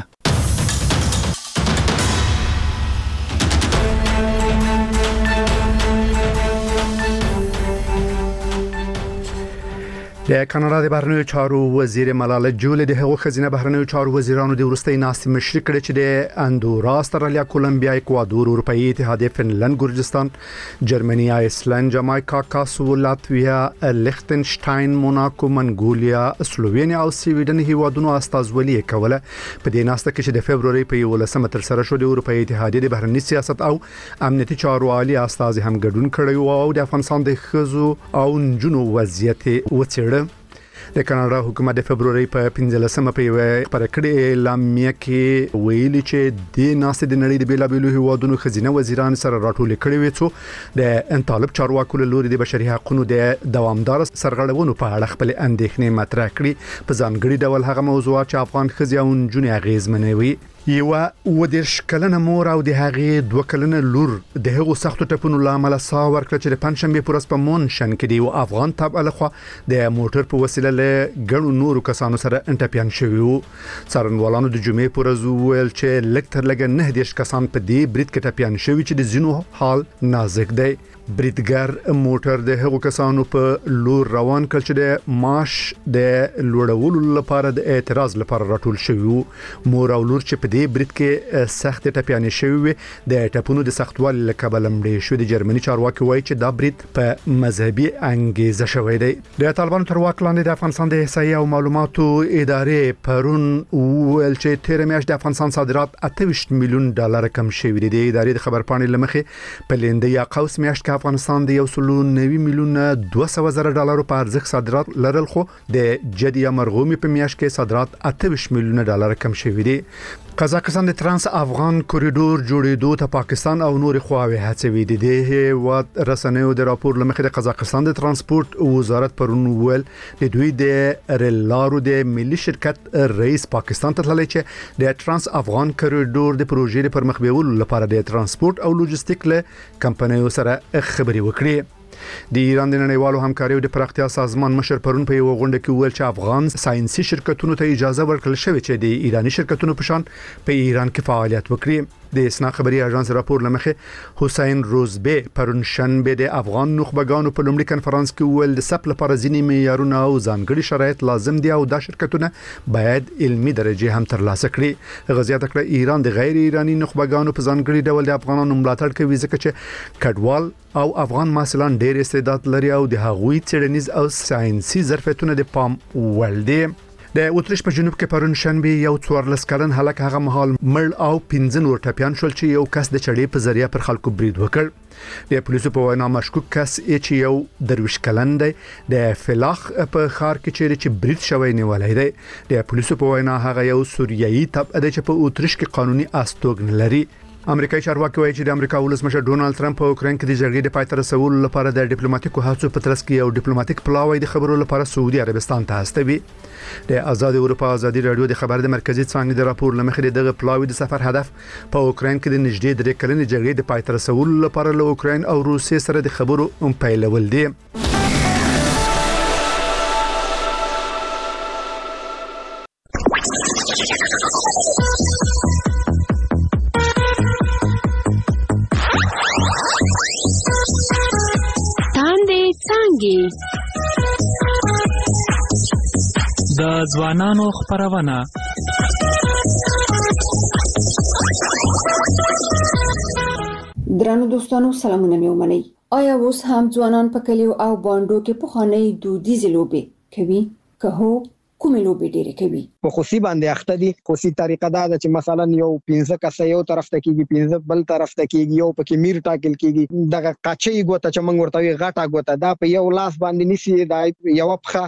د کاناډا د بهرنیو چارو وزیر ملاله جول د هغو خزینه بهرنیو چارو وزیرانو د ورستۍ ناستې مشري کړې چې د اندورا، استرالیا، کولمبیا، اکوادور، اروپאי اتحادیه، فنلند، ګرجستان، جرمني، آیسلند، جامایکا، کاسو، لاتویا، لیختنشتاین، موناکو، منګولیا، سلووینیا او سویډن هیوادونو استازولي کوله. په دې ناسته کې چې د فبرवरी په یولسمه تر سره شو د اروپאי اتحادیه د بهرنی سیاست او امنیتي چارو عالی استاذ هم ګډون کړی او د افغانستان د خزو او نجونو وضعیت وڅېړ. د کاناډا حکومت د فبرवरी په پنځلسمه په یو پرکړې اعلامیه کې ویلي چې د ناسې د نړۍ د بیلابېلو هیوادونو خزینه وزیران سره راټول کړي وي چې د انطالب چارواکو له لوري د بشري حقوقو د دوامدار سرغړونو په اړه خپل اندېښنې مطرح کړي. په ځانګړي ډول هغه موضوعات چې افغان خزي او نجونې اغیزمنوي. یو ودیرش کلنه مور او د هغې دوه کلنه لور د هغو سختو ټپونو لامل سا ورکړه چې د پنځشنبه پر ورځ په مونشن کې دی او افغان تابع لخوا د موټر په وسیله له ګڼو نورو کسانو سره انټپیان شوی وو. څارنوالانو د جمعې پر ورځ ویل چې لږ تر لږه نه دیش کسان په دې برید کې ټپیان شوی چې د ځینو حال نازک دی. بریدګر موټر د هغو کسانو په لور روان کړ چې د معاش د لوړولو لپاره د اعتراض لپاره راټول شوی وو. مور او لور چې په دې برید کې سخت ټپیانې شوی وي د ټپونو د سختوالي له کبله مړې شوې. د جرمني چارواکي وایي چې دا برید په مذهبي انګیزه شوی دی. د طالبانو تر واک لاندې د افغانستان د احصایې او معلوماتو ادارې پرون ویل چې تیر میاشت د افغانستان صادرات اته ویشت میلیون ډالر کم شوي دي. د ادارې د خبرپاڼې لمخې په لنده یا قوس میاشت افغانستان د یو سل او نوي میلیون دوه سوه زره ډالر په ارزښت صادرات لرل خو د جدي مرغومي په میاشت کې صادرات اته ویشت میلیون ډالر کم شوي دي. قزاقستان د ترانس افغان کوریډور جوړېدو ته پاکستان او نور خواوې هڅوي دي. د هیواد رسنیو د راپور لمخې د قزاقستان د ترانسپورت وزارت پرون ویل د دوی د ریل لارو د ملي شرکت رئیس پاکستان ته تللی چې د ترانس افغان کوریډور د پروژې پر مخ بیولو لپاره د ترانسپورت او لوجستیک له کمپنیو سره خبري وکړي. د ایران د نړیوالو همکاریو د پراختیا سازمان مشر پرون په یو غونډه کې ویل چې افغان ساينسي شرکتونو ته اجازه ورکړل شوې چې د ایرانی شرکتونو په شان په ایران کې فعالیت وکړي. د اسنا خبري اژانس راپور لمخې حسین روزبه پرون شنبه د افغان نخبگانو په لومړي کنفرانس کې ویل د سپ لپاره ځینې معیارونه او ځانګړي شرایط لازم دي او دا شرکتونه باید علمي درجه هم ترلاسه کړي. غزيات کړه ایران د غیر ایرانی نخبگانو په ځانګړي ډول د افغانانو ملاتړ کوي ځکه چې کډوال او افغان محصلان ډېر استعداد لري او د هغوی څېړنیز او ساينسي ظرفیتونه د پام وړ دي. د اتریش په جنوب کې پرون شنبه یو څوارلس کلن هلک هغه مهال مړ او پنځه نور ټپیان شول چې یو کس د چړې په ذریعہ پر خلکو برید وکړ. د پولیسو په وینا مشکوک کس چې یو درویش کلن دی د فلاخ په خار کې چیرې چې برید شوی نیولای دی. د پولیسو په وینا هغه یو سوریایي تبع دی چې په اتریش کې قانوني استوګن لري. امریکایي چارواکي وایي چې د امریکا ولسمشر ډونالد ټرمپ په اوکرين کې د جګړې د پای ته رسولو لپاره د ډیپلوماټیکو هڅو په ترڅ کې یو ډیپلوماټیک پلاوی د خبرو لپاره سعودي عربستان ته استوي. د آزاد اروپا آزادي رادیو د خبر د مرکزی څانګې د راپور لمخې دغه پلاوی د سفر هدف په اوکرين کې د نږدې درې کلنې جګړې د پای ته رسولو لپاره له اوکرين او روسیې سره د خبرو پیلول دي. تاندې څانګې د ځوانانو خبرونه درنو دوستانو سلامونه مې ومنئ. آیا اوس هم ځوانان په کلیو او بانډو کې پخوانۍ دودیزې لوبې کوي؟ که هو کومې لوبې ډېرې کوي؟ په خوسي باندې اخته دي. خوسي طریقه دا ده چې مثلا یو پنځه کسه یو طرف ته کېږي، پنځه بل طرف ته کېږي، یو پکې میر ټاکل کېږي. دغه قاچۍ ګوته چې موږ ورته وی غټه ګوته دا په یو لاس باندې نیسي، دا یو پخه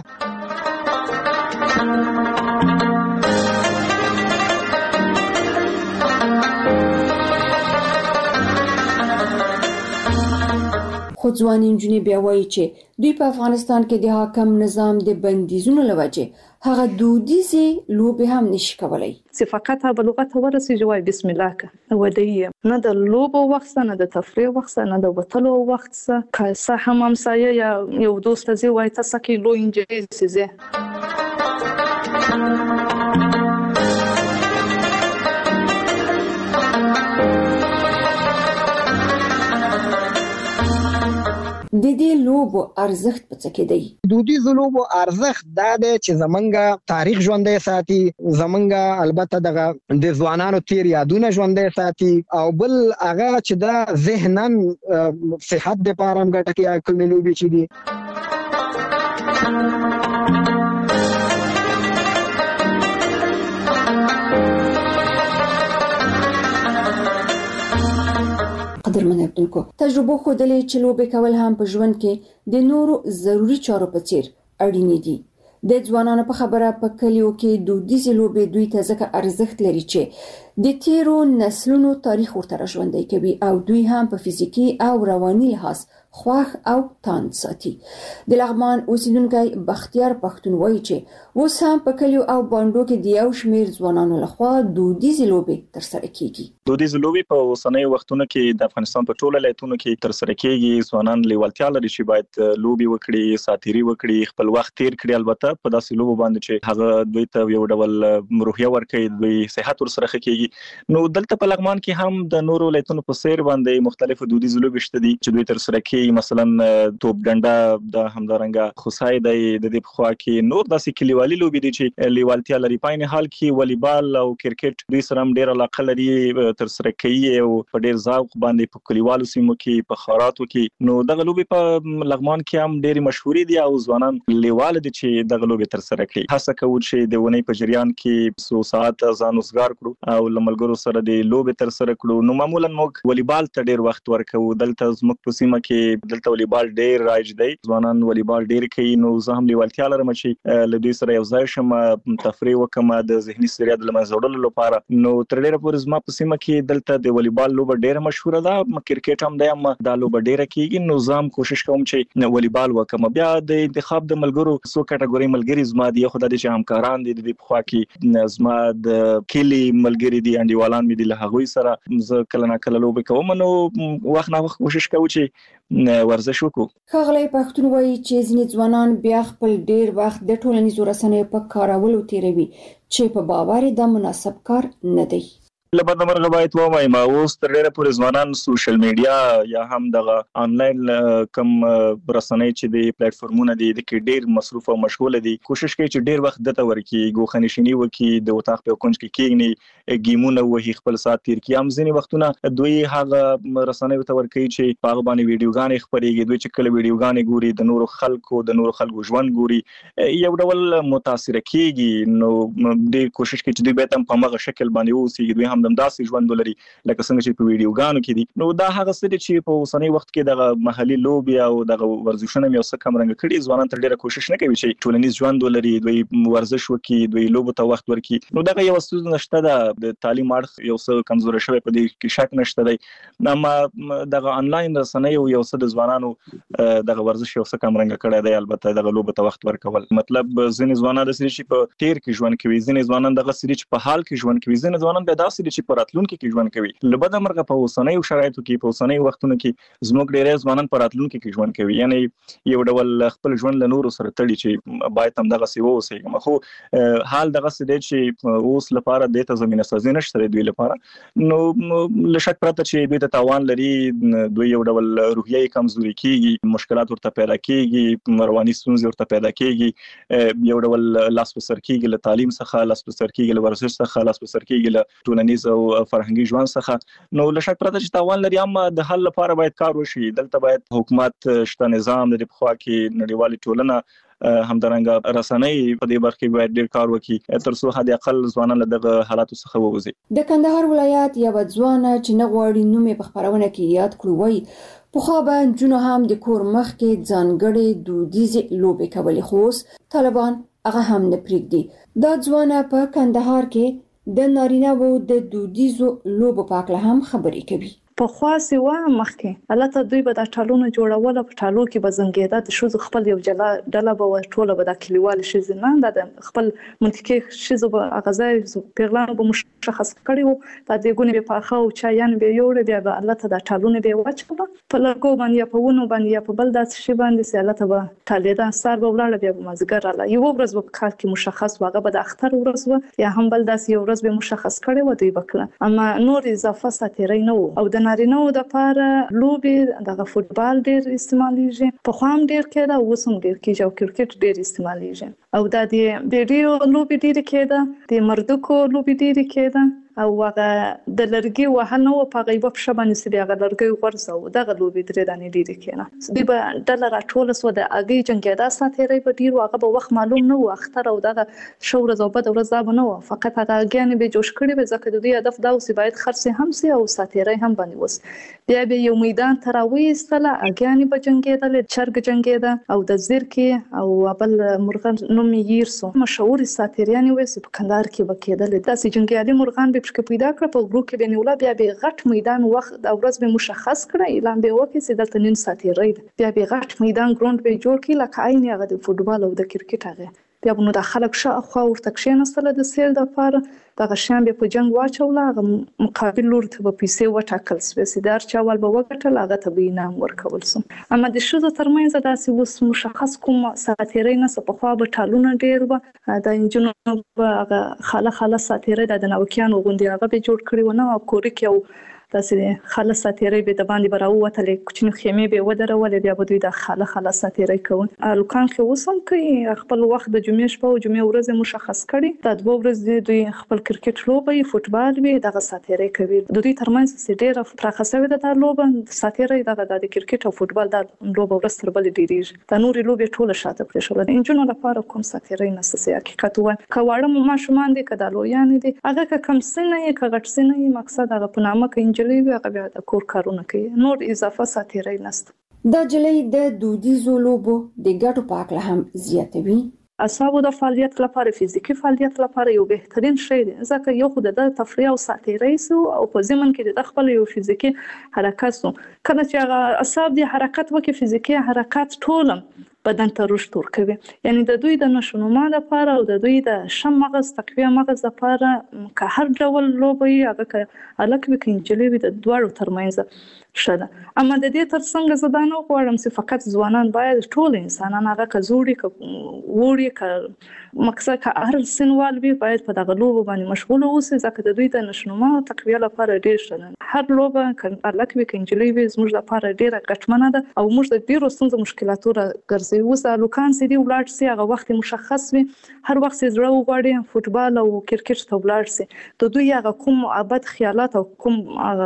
خو ځواني نجونې بیا وایي چې دوی په افغانستان کې د حاکم نظام د بندیزونو له وجې هغه دودیزې لوبې هم نشي کولای. چې فقط به لغت ورسېږي وای بسم الله که ودی نه د لوبو وخت نه د تفریح وخت نه د وتلو وخت که څه هم همسایه یا یو دوست زی وای تاسو کې لو انجلې سيزه د دې لوبو ارزښت په څه کې دی؟ دودیز لوبو ارزښت دا دی چې زمونږ تاریخ ژوندی ساتي، زمونږ البته دغه د ځوانانو تیر یادونه ژوندی ساتي، او بل هغه چې دا ذهناً صحت لپاره هم ګټه کوي. کومې لوبې چې دي قدرمن عبدالکو تجربه ښودلې چې لوبې کول هم په ژوند کې د نورو ضروري چارو په څیر اړینې دي. د ځوانانو په خبره په کلیو کې دودیزې لوبې دوی ته ځکه ارزښت لري چې د تیرو نسلونو تاریخ ورته ژوندی کوي او دوی هم په فزیکی او رواني لحاظ خوښ او تاند ساتي. د لغمان اوسیدونکی بختیار پښتون وایي چې اوس هم په کلیو او بانډو کې د یو شمیر ځوانانو لخوا دودیزې لوبې ترسره کیږي. دودیزې لوبې په اوسنیو وختونو کې د افغانستان په ټوله ولایتونو کې ترسره کیږي. ځوانان لیوالتیا لري چې باید لوبې وکړي، ساتيري وکړي، خپل وخت تیر کړي. البته په داسې لوبو باندې چې هغه دوی ته یو ډول روحیه ورکړي، دوی صحت ورسره کیږي. نو دلته په لغمان کې هم د نورو ولایتونو په سیر باندې مختلفو دودیزې لوبې شته دي چې دوی ترسره کوي. مثلا توپ ډنډه د همدارنګه خوسای د دې په خوا کې نور داسې کلیوالي لوبې دي چې لیوالتیا لري. په عین حال کې والیبال او کرکټ دوی سره هم ډېر علاقه لري، ترسره کوي او په ډېر ذوق باندې په کلیوالو سیمو کې په خاراتو کې. نو دغه لوبې په لغمان کې هم ډېر مشهورې دي او ځوانان لیوال دي چې دغه لوبې ترسره کوي. هڅه کوو چې د ونې په جریان کې څو ساعت ځان وزګار کړو او لملګرو سره د لوبې ترسره کړو. نو معمولا موږ والیبال ته ډېر وخت ورکوو. دلته زموږ په سیمه کې دلته والیبال ډېر رایج دی، ځوانان والیبال ډېر کوي. نو زه هم لیوالتیا لرم چې له دوی سره یو ځای شم، تفریح وکم د ذهني ستړیا د له منځه وړلو لپاره. نو تر ډېره پورې زما په سیمه کې دلته د والیبال لوبه ډېره مشهوره ده، کرکټ هم دی، هم دا لوبه ډېره کیږي. نو زه هم کوشش کوم چې والیبال وکم. بیا د انتخاب د ملګرو څو کټګوري ملګري زما دي، خو د دې چې همکاران دي د دې په خوا کې زما د کلی ملګري دي، انډیوالان مې دي، له هغوی سره زه کله نه کله لوبې کوم. نو وخت نه وخت کوشش کوم چې ورزش وکړو. ښاغلی پښتون وایي چې ځینې ځوانان بیا خپل ډېر وخت د ټولنیزو رسنیو په کارولو تیروي چې په باور دا مناسب کار نه دی. لبد مرغه باید وایم اوس تر ډیره پورې ځوانان سوشل میډیا یا هم دغه آنلاین کم رسنۍ چې د پلیټ فارمونه دي د کې ډیر مصروف او مشغول دي. کوشش کوي چې ډیر وخت دته ورکی ګوخنی شنی وکي، د وتاخ په کونج کې کېږي، گیمونه وهي، خپل سات تیر کی. هم ځینې وختونه دوی هغه رسنۍ ته ورکی چې په هغه باندې ویډیوګانې خبريږي. دوی چې کله ویډیوګانې ګوري د نورو خلکو د نورو خلکو ژوند ګوري، یو ډول متاثر کیږي. نو د کوشش کوي چې دوی به تم په هغه شکل باندې اوسي، دوی هم داسې ژوند ولري لکه څنګه چې په ویډیوګانو کې دي. نو دا هغه څه دي چې په اوسنۍ وخت کې دغه محلي لوبي او دغه ورزشونه یو څه کم رنګ کړي. ځوانان تر ډیره کوشش نه کوي چې ټولنیز ژوند ولري، دوی ورزش وکړي، دوی لوبو ته وخت ورکړي. نو دغه یو څه نشته ده، د تعلیم اړخ یو څه کمزوري شوی په دې کې شک نشته دی. اما دغه آنلاین رسنۍ یو څه د ځوانانو دغه ورزش یو څه کم رنګ کړي دی. البته دغه لوبو ته وخت ورکول مطلب ځینې ځوانان د سړي چې په تیر کې ژوند کوي، ځینې ځوانان دغه سړي چې په حال کې ژوند کوي، ځینې ځوانان به داسې دي چې پراتلونکو کې ژوند کوي لبد مرغه په اوسنۍ شرایطو کې په اوسنۍ وختونو کې زموږ ډېر ځوانان پراتلونکو کې ژوند کوي یعنی یو ډول خپل ژوند له نورو سره تړي چې باید هم دغه سی ووسېږم خو حال دغه څه دی چې اوس لپاره د ته زمينه سازي نشته دوی لپاره نو لشک پرته چې دوی ته تاوان لري دوی یو ډول روحیه کمزوري کیږي مشکلات ورته پیدا کیږي رواني ستونزې ورته پیدا کیږي یو ډول لاس په سر کیږي له تعلیم څخه لاس په سر کیږي له ورزش څخه لاس په سر کیږي له ټولنیز او فرهنګي ژوند څخه نو لشک پرته چې تاوان لري اما د حل لپاره باید کار وشي دلته باید حکومت شته نظام د خوا کې نړیوالي ټولنه همدارنګه رسنۍ په دې برخه باید ډیر کار وکړي تر څو حد اقل ځوانان له دغه حالاتو څخه ووځي د کندهار ولایت یو ځوان چې نه غواړي نوم په خبرونه کې یاد کړو وای په خو به جنو هم د کور مخ کې ځانګړي دودیزې لوبې کولې خو طالبان هغه هم نه پریږدي دا ځوان په کندهار کې د نارینه وو د دودیزو لوبو په اړه هم خبرې کوي په خاصه و مخکې البته دوی به د ټالونو جوړول په ټالو کې بزنګیدا د شوز خپل یو جلا ډله به ټوله به د کلیوال شي نه د خپل منطقي شیز به اغازای پیغلان به مشخص کړي وو د دې ګونې په اخو چایان به یوړ بیا به البته د ټالونو به وچله په لګو باندې په ونو باندې په بل داس شي باندې سي البته به ټالیدا سر به ولاړ بیا به مزګر الله یو ورځ به کار کې مشخص واغه به د اختر ورځ و یا هم بل داس یو ورځ به مشخص کړي و دوی وکړه اما نور اضافه ساتيري نه او د نارینه د پاره لوبي دغه فوتبال ډیر استعماليږي په خوام ډیر کېده اوس هم ډیر کېږي او کرکټ ډیر استعماليږي او د دې ویډیو لوبي ډیر کېده د مردکو لوبي ډیر کېده او هغه د لرګي وهنه او په غیبه په شبانه سي هغه لرګي ورسو دغه لوبي درې دانې ډیر کېنه دی به ډلر ټول سو د اګي جنګیدا ساتيري په ډیر هغه به وخت معلوم نه و اختر او دغه شور زوبد ورځ نه و فقط هغه اګیان به جوش کړي به ځکه د دې هدف دا اوسې باید خرڅ هم سي او ساتيري هم باندې وس بیا به یو میدان تراوي استله اګیان به جنګیدل چرګ جنګیدا او د زیرکی او بل مرغان نوم یېرسو مشهور ساتيریان وې په کندهار کې وکیدل داسې جنګیالي مرغان به چې پیدا کړ په ګروپ کې بنولا بیا به غټ میدان وخت د ورځ به مشخص کړی اعلان به وکړي چې دلته نن ساتيري بیا به غټ میدان ګراوند به جوړ کړي لکه عین هغه د فوتبال او د کرکټ هغه بیا نو د خلک شاوخوا ورته کښیناستل د سیل د لپاره دغه شان به په جنگ واچول هغه مقابل لور ته په پیسې وټاکل سپیسیدار چاول به وګټل هغه ته به انعام ورکول سم اما د شوزو ترمنځ داسې وس مشخص کوم ساتيري نه په خوا به ټالونه ډیر و د انجنونو هغه خاله خاله ساتيري د نوکیانو غوندي هغه به جوړ کړی و نه او کورک یو داسې خاله ساتيري به د باندې براوته کوچنی خیمه به ودرول بیا به دوی د خاله خاله ساتيري کوي الکان خو وسم کوي خپل وخت د جمعې شپه او جمعې ورځ مشخص کړي د دوه ورځې دوی خپل کرکټ لوبي فوتبال وی دغه ساتيري کوي د دوی ترمنځ سې ډېر پراخسوي د لوبه ساتيري دغه د کرکټ او فوتبال د لوبه ورځ تر بل ډیریږي د نوري لوبي ټوله شاته پرې شو د انجنونو لپاره کوم ساتيري نسسي حقیقت وای کواړه ما شومان دي کدا لویان دي هغه کم سنه یې کغټ سنه یې مقصد هغه په نامه کې انجلي هغه بیا د کور کارونه کوي نور اضافه ساتيري نشته د جلې د دودیزو لوبو د ګټو په اړه هم زیاتوي اعصابو د فعالیت لپاره فزیکی فعالیت لپاره یو بهترین شی دی ځکه یو خو د تفریح او ساتيري سو او په ځمن کې د خپل یو فزیکی حرکت سو کله چې هغه اعصاب د حرکت وکي فزیکی حرکت ټولم بدن ته رشد ورکوي یعنی د دوی د نشونما لپاره او د دوی د شم مغز تقویه مغز لپاره که هر ډول لوبي هغه الک به کنجلي د دوړو ترمنځ شته اما د دې ترڅنګ زدانو غواړم چې فقط ځوانان باید ټول انسانان هغه کزوري ک ووري ک مقصد که هر سنوال وي باید په دغه لوبو باندې مشغول اوسي ځکه د دوی د نشونما او تقویه لپاره ډیر شته هر لوبه ک الک به کنجلي وي زموږ لپاره ډیره ګټمنه ده او موږ د ډیرو ستونزو مشکلاتو ګرځي اوس لوکان سي دی ولاړ سي هغه وخت مشخص وي هر وخت زړه وغواړي فوتبال او کرکټ ته ولاړ سي د دوی هغه کوم ابد خیالات او کوم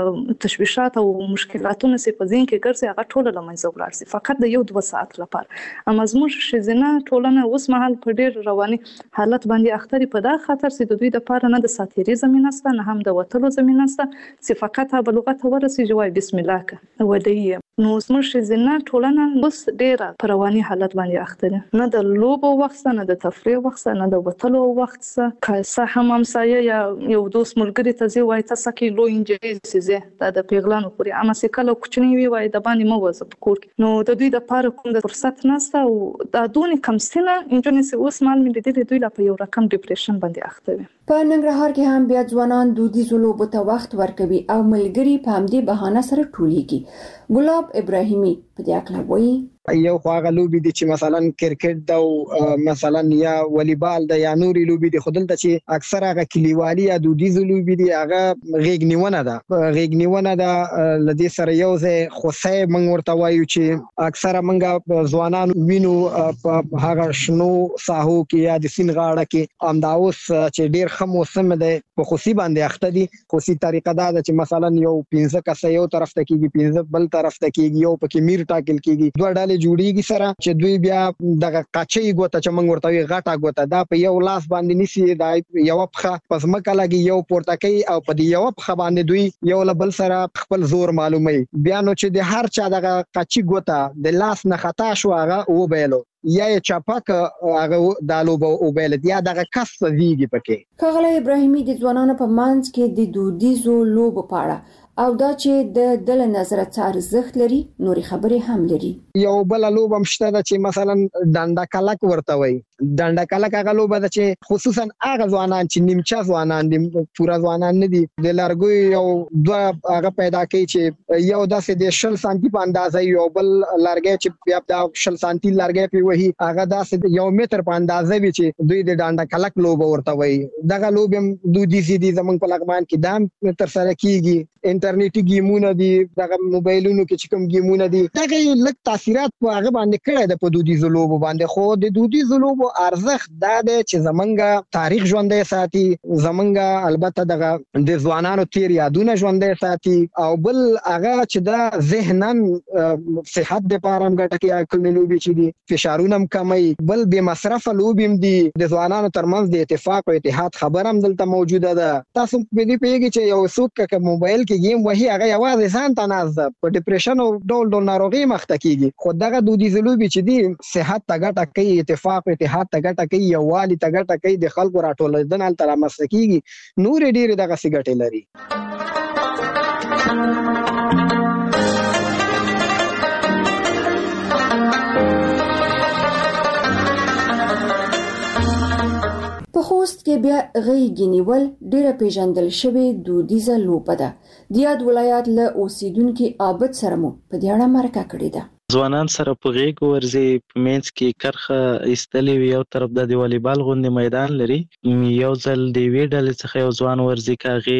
تشویشات او مشکلاتونه سي په ذهن کې ګرځي هغه ټول لمنځه ولاړ سي فقط د یو دوه ساعت لپاره اما زموږ شزنه ټولنه اوس مهال په ډیر رواني حالت باندې اختري په دا خطر سي د دوی د پاره نه د ساتيري زمينه ست نه هم د وټلو زمينه ست چې فقط په لغت ورسي جواب بسم الله کا ودی نو زموږ ښځینه ټولنه اوس ډېره په رواني حالت باندې اخته ده، نه د لوبو وخت څه، نه د تفریح وخت څه، نه د وتلو وخت څه. که څه هم همسایه یا یو دوست ملګري ته ځي وایي ته څه کوې، لوی نجلۍ چې ځې دا د پیغلانو پورې، اما چې کله کوچنۍ وي وایي د باندې مه وځه په کور کې. نو د دوی دپاره کوم د فرصت نشته او دا دونې کمسینه نجونې چې اوس مهال مې لیدلې دوی لا په یو رقم ډیپریشن باندې اخته وي. په ننګرهار کې هم بیا ځوانان دودیزو لوبو ته وخت ورکوي او ملګري په همدې بهانه سره ټولیږي. ګلاب ابراهیمي په دې اړه وایي یو خو هغه لوبي دي چې مثلا کرکټ دا او مثلا یا والیبال دا یا نوري لوبي دي، خودلته چې اکثر هغه کلیوالي یا دودیزو لوبي دي هغه غیګ نیونه ده غیګ نیونه ده لدې سره یو ځای خوسه منګ ورته وایو چې اکثر منګه ځوانان وینو په هغه شنو ساحو کې یا د سین غاړه کې امداوس چې ډیر ښه موسم ده په خوسي باندې اخته دي. خوسي طریقه دا ده چې مثلا یو پنځه کسه یو طرف ته کېږي، پنځه بل طرف ته کېږي، یو پکې میر ټاکل کېږي، دوه ډلې جوړیږي سره چې دوی بیا دغه قاچي ګوته چې موږ ورته وی غټه ګوته دا په یو لاس باندې نسی دا یو پخه پس مکه لګي یو پورته کوي او په یو پخه باندې دوی یو لبل سره خپل زور معلومي. بیا نو چې د هر چا دغه قاچي ګوته د لاس نه خطا شو هغه او بیلو یا چاپک هغه دالو او بیل یا دغه کس دیږي پکې. کغله ابراهیمي د ځوانانو په منځ کې د دودیزو لوبو په اړه او دا چې د دل نظر څار ارزښت لري نوري خبرې هم لري. یو بل لوب هم شته چې مثلا ډانډا کلک ورته وي. ډانډا کلک هغه لوب ده چې خصوصا هغه ځوانان چې نیمچا ځوانان دي پورا ځوانان نه دي د لارګوي یو دوه هغه پیدا کوي چې یو داسې د شل سانتي په اندازه یو بل لارګي چې بیا د شل سانتي لارګي په وਹੀ هغه داسې یو متر په اندازه وي چې دوی د ډانډا کلک لوب ورته وي. دغه لوب هم دودیزي دي زمونږ په لغمان کې دام تر سره کیږي. انټرنیټي گیمونه دي دغه موبایلونو کې چې کوم گیمونه دي دغه لږ تاثیرات په هغه باندې کړی د په دودیزو لوبو باندې. خو د دودیزو لوبو ارزښت دا دی چې زمونږ تاریخ ژوندی ساتي، زمونږ البته دغه د ځوانانو تیر یادونه ژوندی ساتي او بل هغه چې دا ذهنن صحت لپاره هم ګټه کوي. کومې لوبې چې دي فشارونه هم کموي. بل بې مصرفه لوبې هم دي د ځوانانو ترمنځ د اتفاق او اتحاد خبر هم دلته موجوده ده. تاسو په دې پیږي چې یو څوک که موبایل کې گیم وهي هغه یوازې ځان ته ناز په ډیپریشن او ډول ډول ناروغي مخته کیږي. خو دغه دودیزو لوبې چې دي صحت ته ګټه کوي، اتفاق اتحاد ته ګټه کوي، یووالي ته ګټه کوي، د خلکو راټولېدنه هلته رامنځته کیږي. نور ډېرې دغسې ګټې لري. په خوست کې بیا غیږ نیول ډیره پیژندل شوې دودیزه لوبه ده. د یاد ولایت له اوسیدونکو عابد سره مو په دې اړه مرکه کړې ده. ځوانان سره په غیږ ورځي په منځ کې کرخه ایستلې وي. یو طرف د والیبال غوندې میدان لري. یو ځل د وی ډلې څخه یو ځوان ورځي کاغي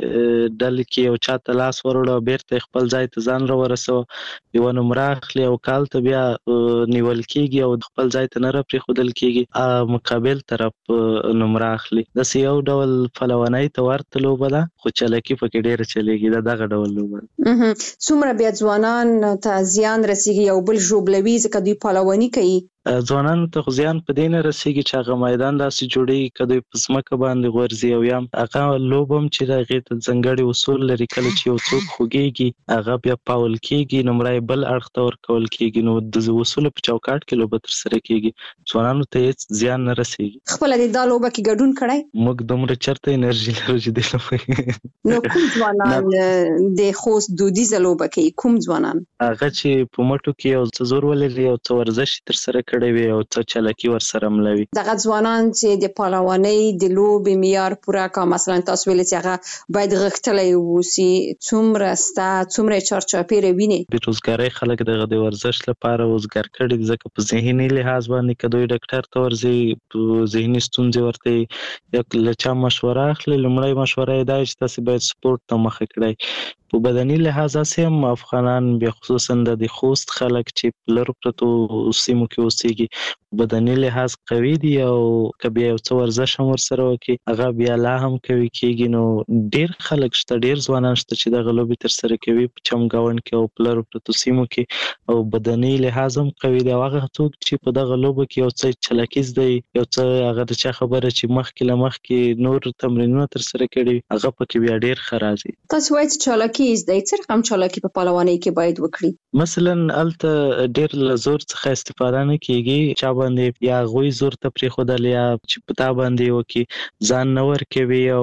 ډلې کې یو چاته لاس وروړ بیرته خپل ځای ته ځان را ورسو یو نمبر اخلي او کال ته بیا نیول کیږي او خپل ځای ته نه را پری خودل کیږي. مقابل طرف نمبر اخلي. د یو ډول فلوانۍ ته ورته لوبه ده خو چلکی پکې ډیره چلیږي. دا دغه ډول لوبه. څومره بیا ځوانان ته زیان رسیږي یو بل ژوبلوي ځکه دوی پهلواني کوي؟ ځوانانو ته زیان په دې نه رسیږي چې هغه میدان داسې جوړیږي که دوی په ځمکه باندې غورځي او یا هغه لوبه هم چې د هغې ته ځانګړي اصول لري. کله چې یو څوک خوږېږي هغه بیا پاول کېږي، نمرای بل اړخ ته ورکول کېږي. نو د اصولو په چوکاټ کې لوبه ترسره کېږي. ځوانانو ته هېڅ زیان نه رسیږي. خپله د دا لوبه کې ګډون کړی؟ موږ دومره چېرته انرژي لرو چې دې لوبه. نو کوم ځوانان د خوست دودیزه لوبه کوي؟ کوم ځوانان؟ هغه چې په مټو کې یو څه زور ولري، یو څه ورزش ترسره کړی وي او څه چلکي ورسره ملوي. دغه ځوانان چې د پهلوانۍ د لوبې معیار پوره کړه، مثلا تاسو ویل چې هغه باید غښتلی واوسي، څومره سته، څومره یې چارچاپېره وینې؟ بېروزګارۍ خلک دغه د ورزش لپاره وزګار کړي دي ځکه په ذهني لحاظ باندې که دوی ډاکټر ته ورځي ذهني ستونزې ورته یا له چا مشوره اخلي، لومړی مشوره یې دا چې تاسې باید سپورټ ته مخه کړئ. په بدني لحاظ هسې هم افغانان بیا خصوصا د خوست خلک چې په لرو پرتو سیمو کې اوسېږي بدني لحاظ قوي دي او که بیا یو څه ورزش هم ورسره وکړي هغه بیا لا هم قوي کېږي. نو ډېر خلک شته، ډېر ځوانان شته چې دغه لوبې ترسره کوي په چمګاونډ کې او په لرو پرتو سیمو کې او بدني لحاظ هم قوي دي. او هغه څوک چې په دغه لوبه کې یو څه چلاکي زده وي، یو څه هغه د چا خبره چې مخکې له مخکې نور تمرینونه ترسره کړي هغه پکې بیا ډېر ښه راځي. تاسو وایئ چې چلاکي چالاکي زده څه رقم چالاکي په پهلوانۍ کې باید وکړي؟ مثلا الته ډیر له زور څخه استفاده نه کیږي، چا باندې یا غوي زور ته پرې خودل یا چې پتا باندې وکي ځان نور کوي او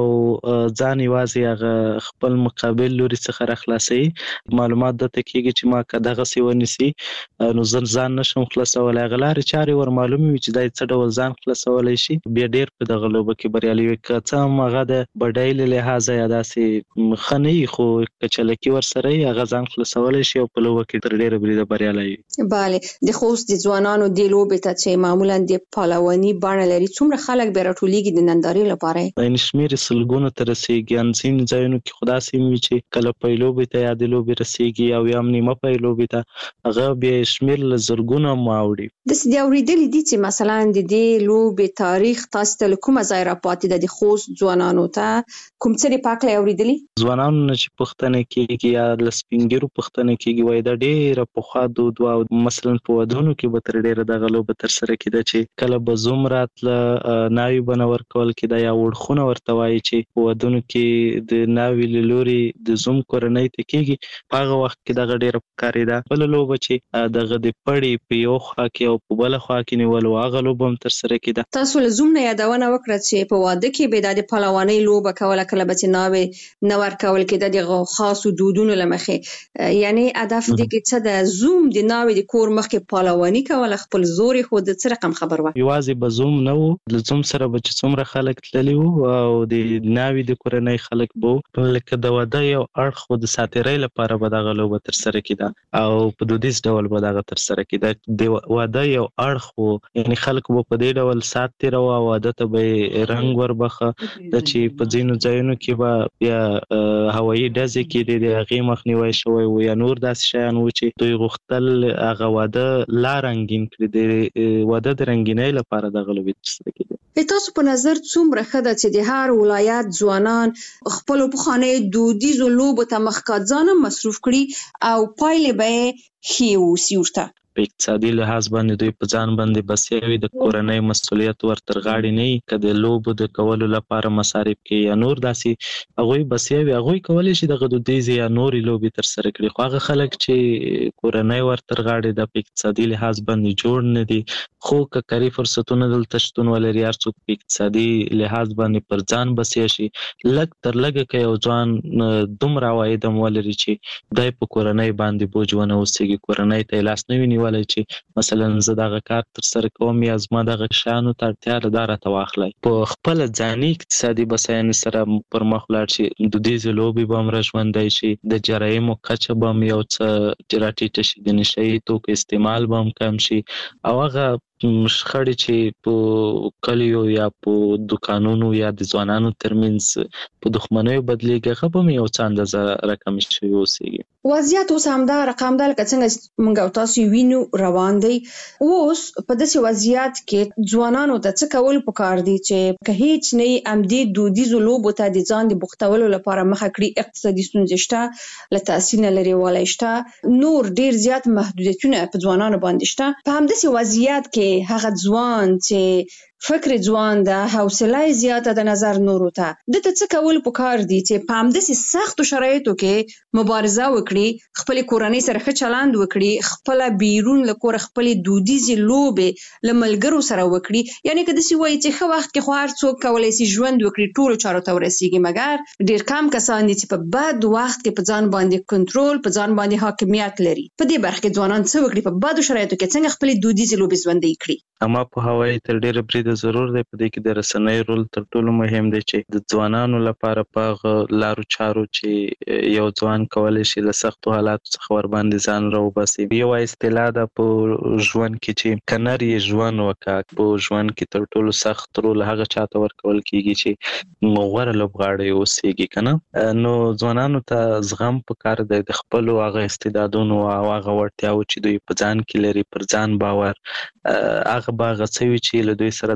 ځان یوازې هغه خپل مقابل لوري څخه راخلاصي. معلومات د تکیږي چې ما کداغه سی ونیسي نو ځان نشم خلاصولای، غلار چاري ور معلومي چې دای څه ډول ځان خلاصولای شي. بیا ډیر په دغه لوبه کې بریالي وي که څه مغه د بډایل لحاظ یا داسې خنۍ خو کچلکی ور سره هغه ځان خلاصولای شي او په لوبه کې تر ډیره بریده بریالي وي. bale د خوست د ځوانانو د لوبې ته چې معمولا د پهلواني بڼه لري څومره خلک به راټولېږي د نندارې لپاره؟ د شمیر سلګونو تر رسیدي انځین ځایونو کې خدا سیمه چې کله په لوبې ته یا د لوبې رسیدي او یا نیمه په لوبې ته هغه به شمیر لزرګونو ماوړي. د سې د اوریدل دي چې مثلا د دې لوبې تاریخ تاسو ته کومه ځای را پاتې د خوست ځوانانو ته کوم څه د پاکله اوریدلی؟ ځوانانو نه چې پښتنه کېږي یا لسپینګرو پښتنه کېږي وای دا ډېر په خوا دود او مثلا په ودونو کې به تر ډیره د غلو به تر سره کېده چې کله به زوم راتله ناوی بنور کول کېده یا وړخونه ورته وایي چې په ودونو کې د ناوی لوري د زوم کورنۍ ته کېږي. په هغه وخت کې دغه ډیره پکارېده. بله لوبه چې دغه د پړې په یو خوا کې او په بله خوا کې نیول هغه لوبه هم تر سره کېده. تاسو له زوم نه یادونه وکړه چې په واده کې به د پهلوانۍ لوبه کوله کله به چې ناوی نه ورکول کېده د خاصو دودونو له مخې، یعنی هدف دی کې څه د زوم د ناوی د کور مخکې پهلواني کوله خپل زور خو د څه رقم خبر و؟ یوازې به زوم نه و، د زوم سره به چې څومره خلک تللي وو او د ناوی د کورنۍ خلک به لکه د واده یو اړخ خو د ساتیرۍ لپاره به دغه لوبه تر سره کېده او په دودیز ډول به دغه تر سره کېده. د واده یو اړخ وو، یعنی خلک به په دې ډول سات تیروه او واده ته به رنګ وربخه د چې په ځینو ځایونو کې به بیا هوایي ډزې کېدې د هغې مخنیوی شوی و یا نور داسې شیان و چې دوی غوښتل هغه واده لا رنګین کړي، د واده د رنګینۍ لپاره دغه لوبې ترسره کېدې. تاسو په نظر څومره ښه ده چې د هر ولایت ځوانان خپلو پخوانیو دودیزو لوبو ته مخکې ځان مصروف کړي او پایلې به یې ښې واوسي ورته؟ په اقتصادي لحاظ باندې دوی په ځان باندې بسیا وي، د کورنۍ مسؤلیت ورتر غاړې نه وي، که د لوبو د کولو لپاره مصارف کې یا نور داسې هغوی بسیا وي هغوی کولی شي دغه دودیزې یا نورې لوبې تر سره کړي. خو هغه خلک چې کورنۍ ورتر غاړې د په اقتصادي لحاظ باندې جوړ نه دي خو که کاري فرصتونه دلته شتون ولري هر څوک په اقتصادي لحاظ باندې پر ځان بسیا شي لږ تر لږه که یو ځوان دومره عواید هم ولري چې دی په کورنۍ باندې بوج ونه اوسېږي، کورنۍ ته یې لاس نه وي نیولی چې مثلا زه دغه کار تر سره کوم یا زما دغه شیانو ته اړتیا ده دا راته واخلئ. په خپله ځاني اقتصادي بسیاینې سره پر مخ ولاړ شي، دودیزې لوبې به هم راژوندی شي، د جرایمو کچه به هم یو څه راټیټه شي، د نشه یي توکو استعمال به هم کم شي او هغه شخړې چې په کلیو یا په دکانونو یا د ځوانانو ترمنځ په دښمنیو بدلیږي هغه به یو څه اندازه راکمې شوي اوسېږي. وضعیت اوس همدا رقم ده لکه څنګه موږ او تاسو وینو روان دی. اوس په داسې وضعیت کې ځوانانو ته څه کول پکار دي چې که هیڅ نه یې همدې دودیزو لوبو ته د ځان د بوختولو لپاره مخه کړي؟ اقتصادي ستونزې شته، له تحصیل نه لرې والی شته، نور ډیر زیات محدودیتونه په ځوانانو باندې شته. په همداسې وضعیت کې هغه ځوان چې فکر ځوان ده، حوصله زیاته د نظر نورو ته، دته څه کول پکار دي چې په همداسې سختو شرایطو کې مبارزه وکړي، خپلې کورنۍ سره ښه چلند وکړي، خپله بیرون له کوره خپلې دودیزې لوبې له ملګرو سره وکړي. یعنې که داسې وایي چې ښه وخت کې خو هر څوک کولی شي ژوند وکړي، ټولو چارو ته ورسېږي، مګر ډېر کم کسان دي چې په بد وخت کې په ځان باندې کنټرول، په ځان باندې حاکمیت لري. په دې برخه کې ځوانان څه وکړي؟ په بدو شرایطو کې څنګه خپلې دودیزې لوبې ژوندۍ کړي؟ اما په هوایي تر ډیره بریده ضرور دی. په دې کې د رسنۍ رول تر ټولو مهم دی چې د ځوانانو لپاره په هغه لارو چارو چې یو ځوان کولی شي له سختو حالاتو څخه ورباندې ځان راوباسي. یوه اصطلاح ده په ژوند کې چې که نر یې ژوند وکړه، په ژوند کې تر ټولو سخت رول هغه چاته ورکول کېږي چې غوره لوبغاړی اوسېږي که نه. نو ځوانانو ته زغم پکار دی د خپلو هغه استعدادونو او هغه وړتیاو چې دوی په ځان کې لري، پر ځان باور، هغه به هغه څه وي چې له دوی سره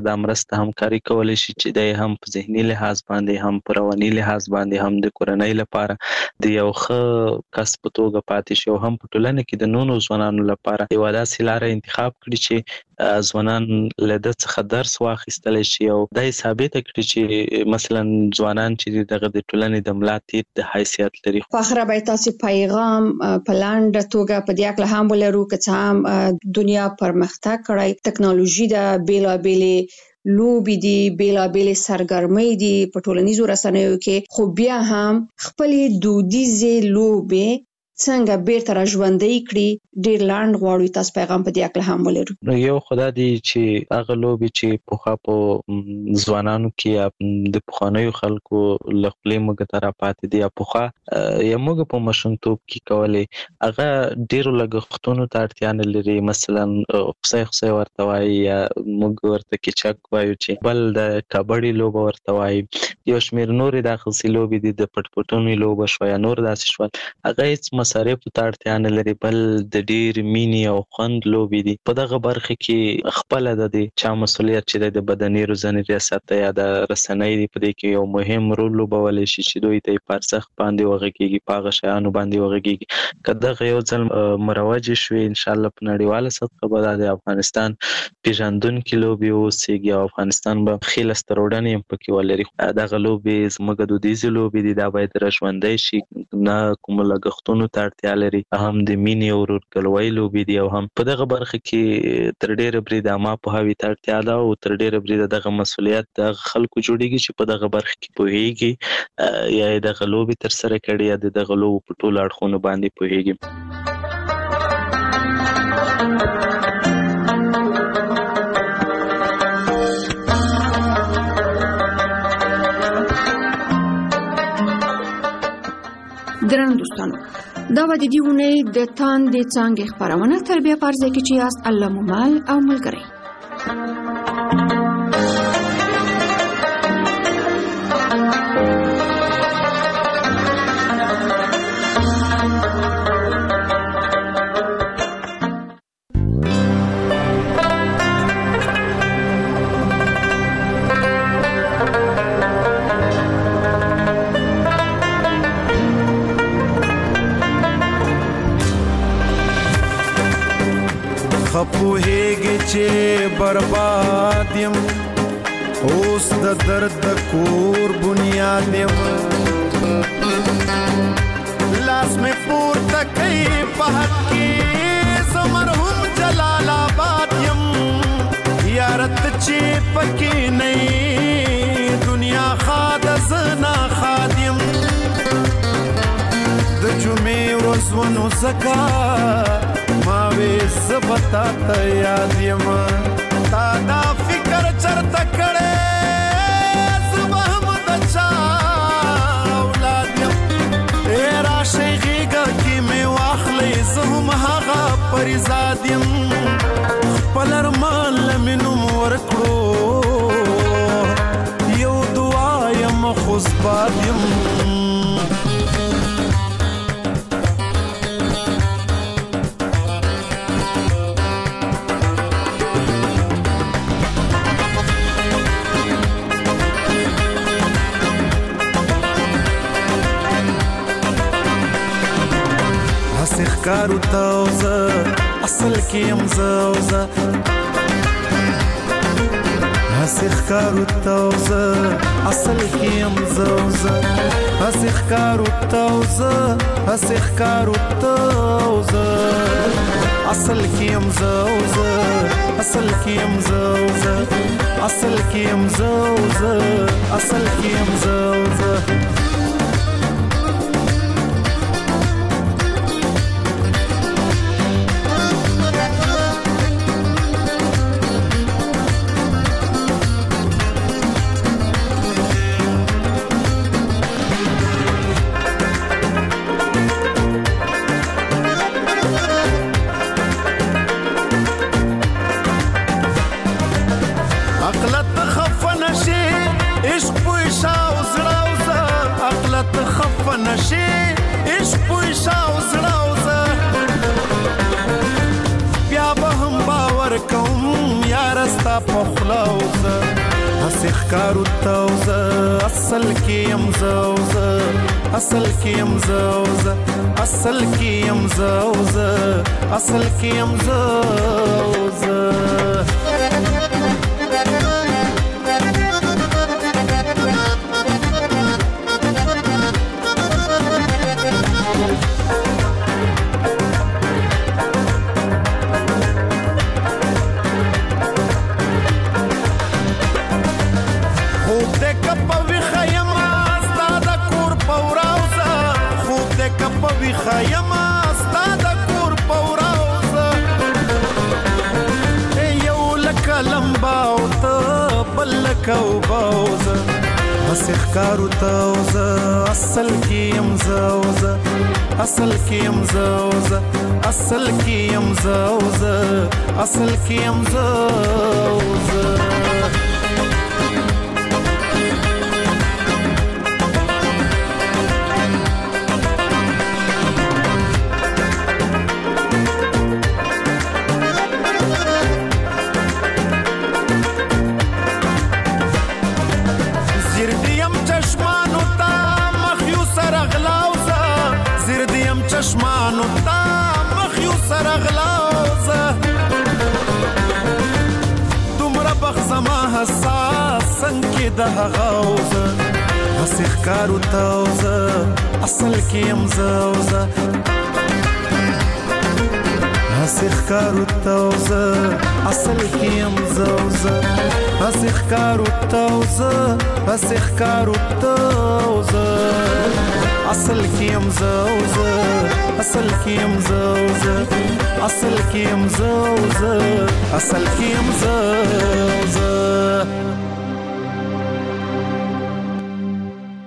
دا مرسته همکاري کولی شي چې د هم په ذهني لحاظ باندې هم په رواني لحاظ باندې هم د کورنۍ لپاره د یو ښه کس په توګه پاتې شي او هم په ټولنه کې د نورو ځوانانو لپاره یوه داسې لاره انتخاب کړي چې ځوانان له ده څخه درس واخیستلی شي او دا یې ثابته کړي چې مثلا ځوانان چې دغه د ټولنې د ملا تیر د حیثیت لري. په اخره به تاسو پیغام په لاندې توګه په دې اړه هم ولرو چې هم دنیا پرمختګ کړی ټکنالوژي د بیلابېلې لوبې دي بیلابېلې سرګرمۍ دي په ټولنیزو رسنیو کې خو بیا هم خپلې دودیزې لوبې څنګه بیرته را ژوندۍ کړي ډېر لاند غواړو تاسو پیغام په دې اړه هم ولرو. نو یو خدا دی چې هغه لوبې چې پخوا په ځوانانو کې د پخوانیو خلکو له خپلې موږ ته راپاتې دي یا پخوا یا موږ په ماشومتوب کې کولې هغه ډېرو لګښتونو ته اړتیا نه لري. مثلا خصی خصی ورته وایي یا موږ ورته کچک وایو چې بل د کبډي لوبه ورته وایي یو شمېر نورې داخلي لوبې دي د پټ پټونې لوبه شوه یا نور داسې شول هغه هېڅ مصارفو ته اړتیا نه لري بل د ډېر مینې او خوند لوبې دي. په دغه برخه کې خپله د دې چا مسؤلیت چې دی د بدني روزنې ریاست یا د رسنۍ دی په دې کې یو مهم رول لوبولی شي چې دوی ته یې په ارزښت باندې وغږېږي په هغه شیانو باندې وغږېږي. که دغه یو ځل مروجې شوې انشاءالله په نړیواله سطحه به دا د افغانستان پېژندونکي لوبې واوسېږي او افغانستان به ښې لاسته راوړنې هم پکې ولري. دغه لوبې زموږ دودیزې لوبې دي دا باید را ژوندۍ شي نه کومو لګښتونو ته اړتیا لري هم د مینې او ورورګلوۍ لوبې دي او هم په دغه برخه کې تر ډېره بریده عامه پوهاوي ته اړتیا ده او تر ډېره بریده دغه مسؤلیت د خلکو جوړېږي چې په دغه برخه کې پوهېږي یا یې دغه لوبې ترسره کړي یا د دغه لوبو په ټولو اړخونو باندې پوهېږي. درنو دوستانو دا به د دې اونۍ د تاندې څانګې خپرونه تر بیا په عرضه کې چې یاست الله مو مل او ملګری. خپوهیږي چې برباد یم اوس د درد د کور بنیاد یم لاس مې پورته کوي په حق کې زه مرحوم جلال آباد یم یارت چې پکې نه دنیا خاد زنا خاد یم د جمعې ورځ ونو زکا ماوی زبتا تا یاد یم تا دا فکر چرته کړې زبا هم د چا اولاد یم ای راشئ غېږه کې مې واخلئ زه هم هغه پریزاد یم خپل ارمان له مې نوم ورکړو یو دعا یم خوزباد یم کارو تاوزه اصل کې امزاوزه هسخ کارو تاوزه اصل کې امزاوزه هسخ کارو تاوزه هسخ کارو تاوزه اصل کې امزاوزه اصل کې امزاوزه اصل کې امزاوزه اصل کې امزاوزه پخلاوزه هسې ښکارو توزه اصل کې یم زه او زه اصل کې یم زه او زه اصل کې یم زه او زه اصل کې یم زه او زه خیمه ستا د کور په وراوزه یو لکه لمبه او ته بل لکه اوبه اوزه هسې ښکارو ته اوزه اصل کې یم زه اوزه اصل کې یم زه اوزه اصل کې یم زه اوزه اصل کې یم زه اوزه چشمانو تا مخیو سره غلاوزه دومره بخت زما حساس څنګ کې د هغه اوزه هسې ښکارو ته اوزه اصل کې یم زه اوزه هسې ښکارو ته اوزه اصل کې یم زه اوزه هسې ښکارو ته اوزه هسې ښکارو ته اوزه اصل کې یم زه اوزه اصل کې یم زه اوزه اصل کې یم زه اوزه اصل کې یم زه اوزه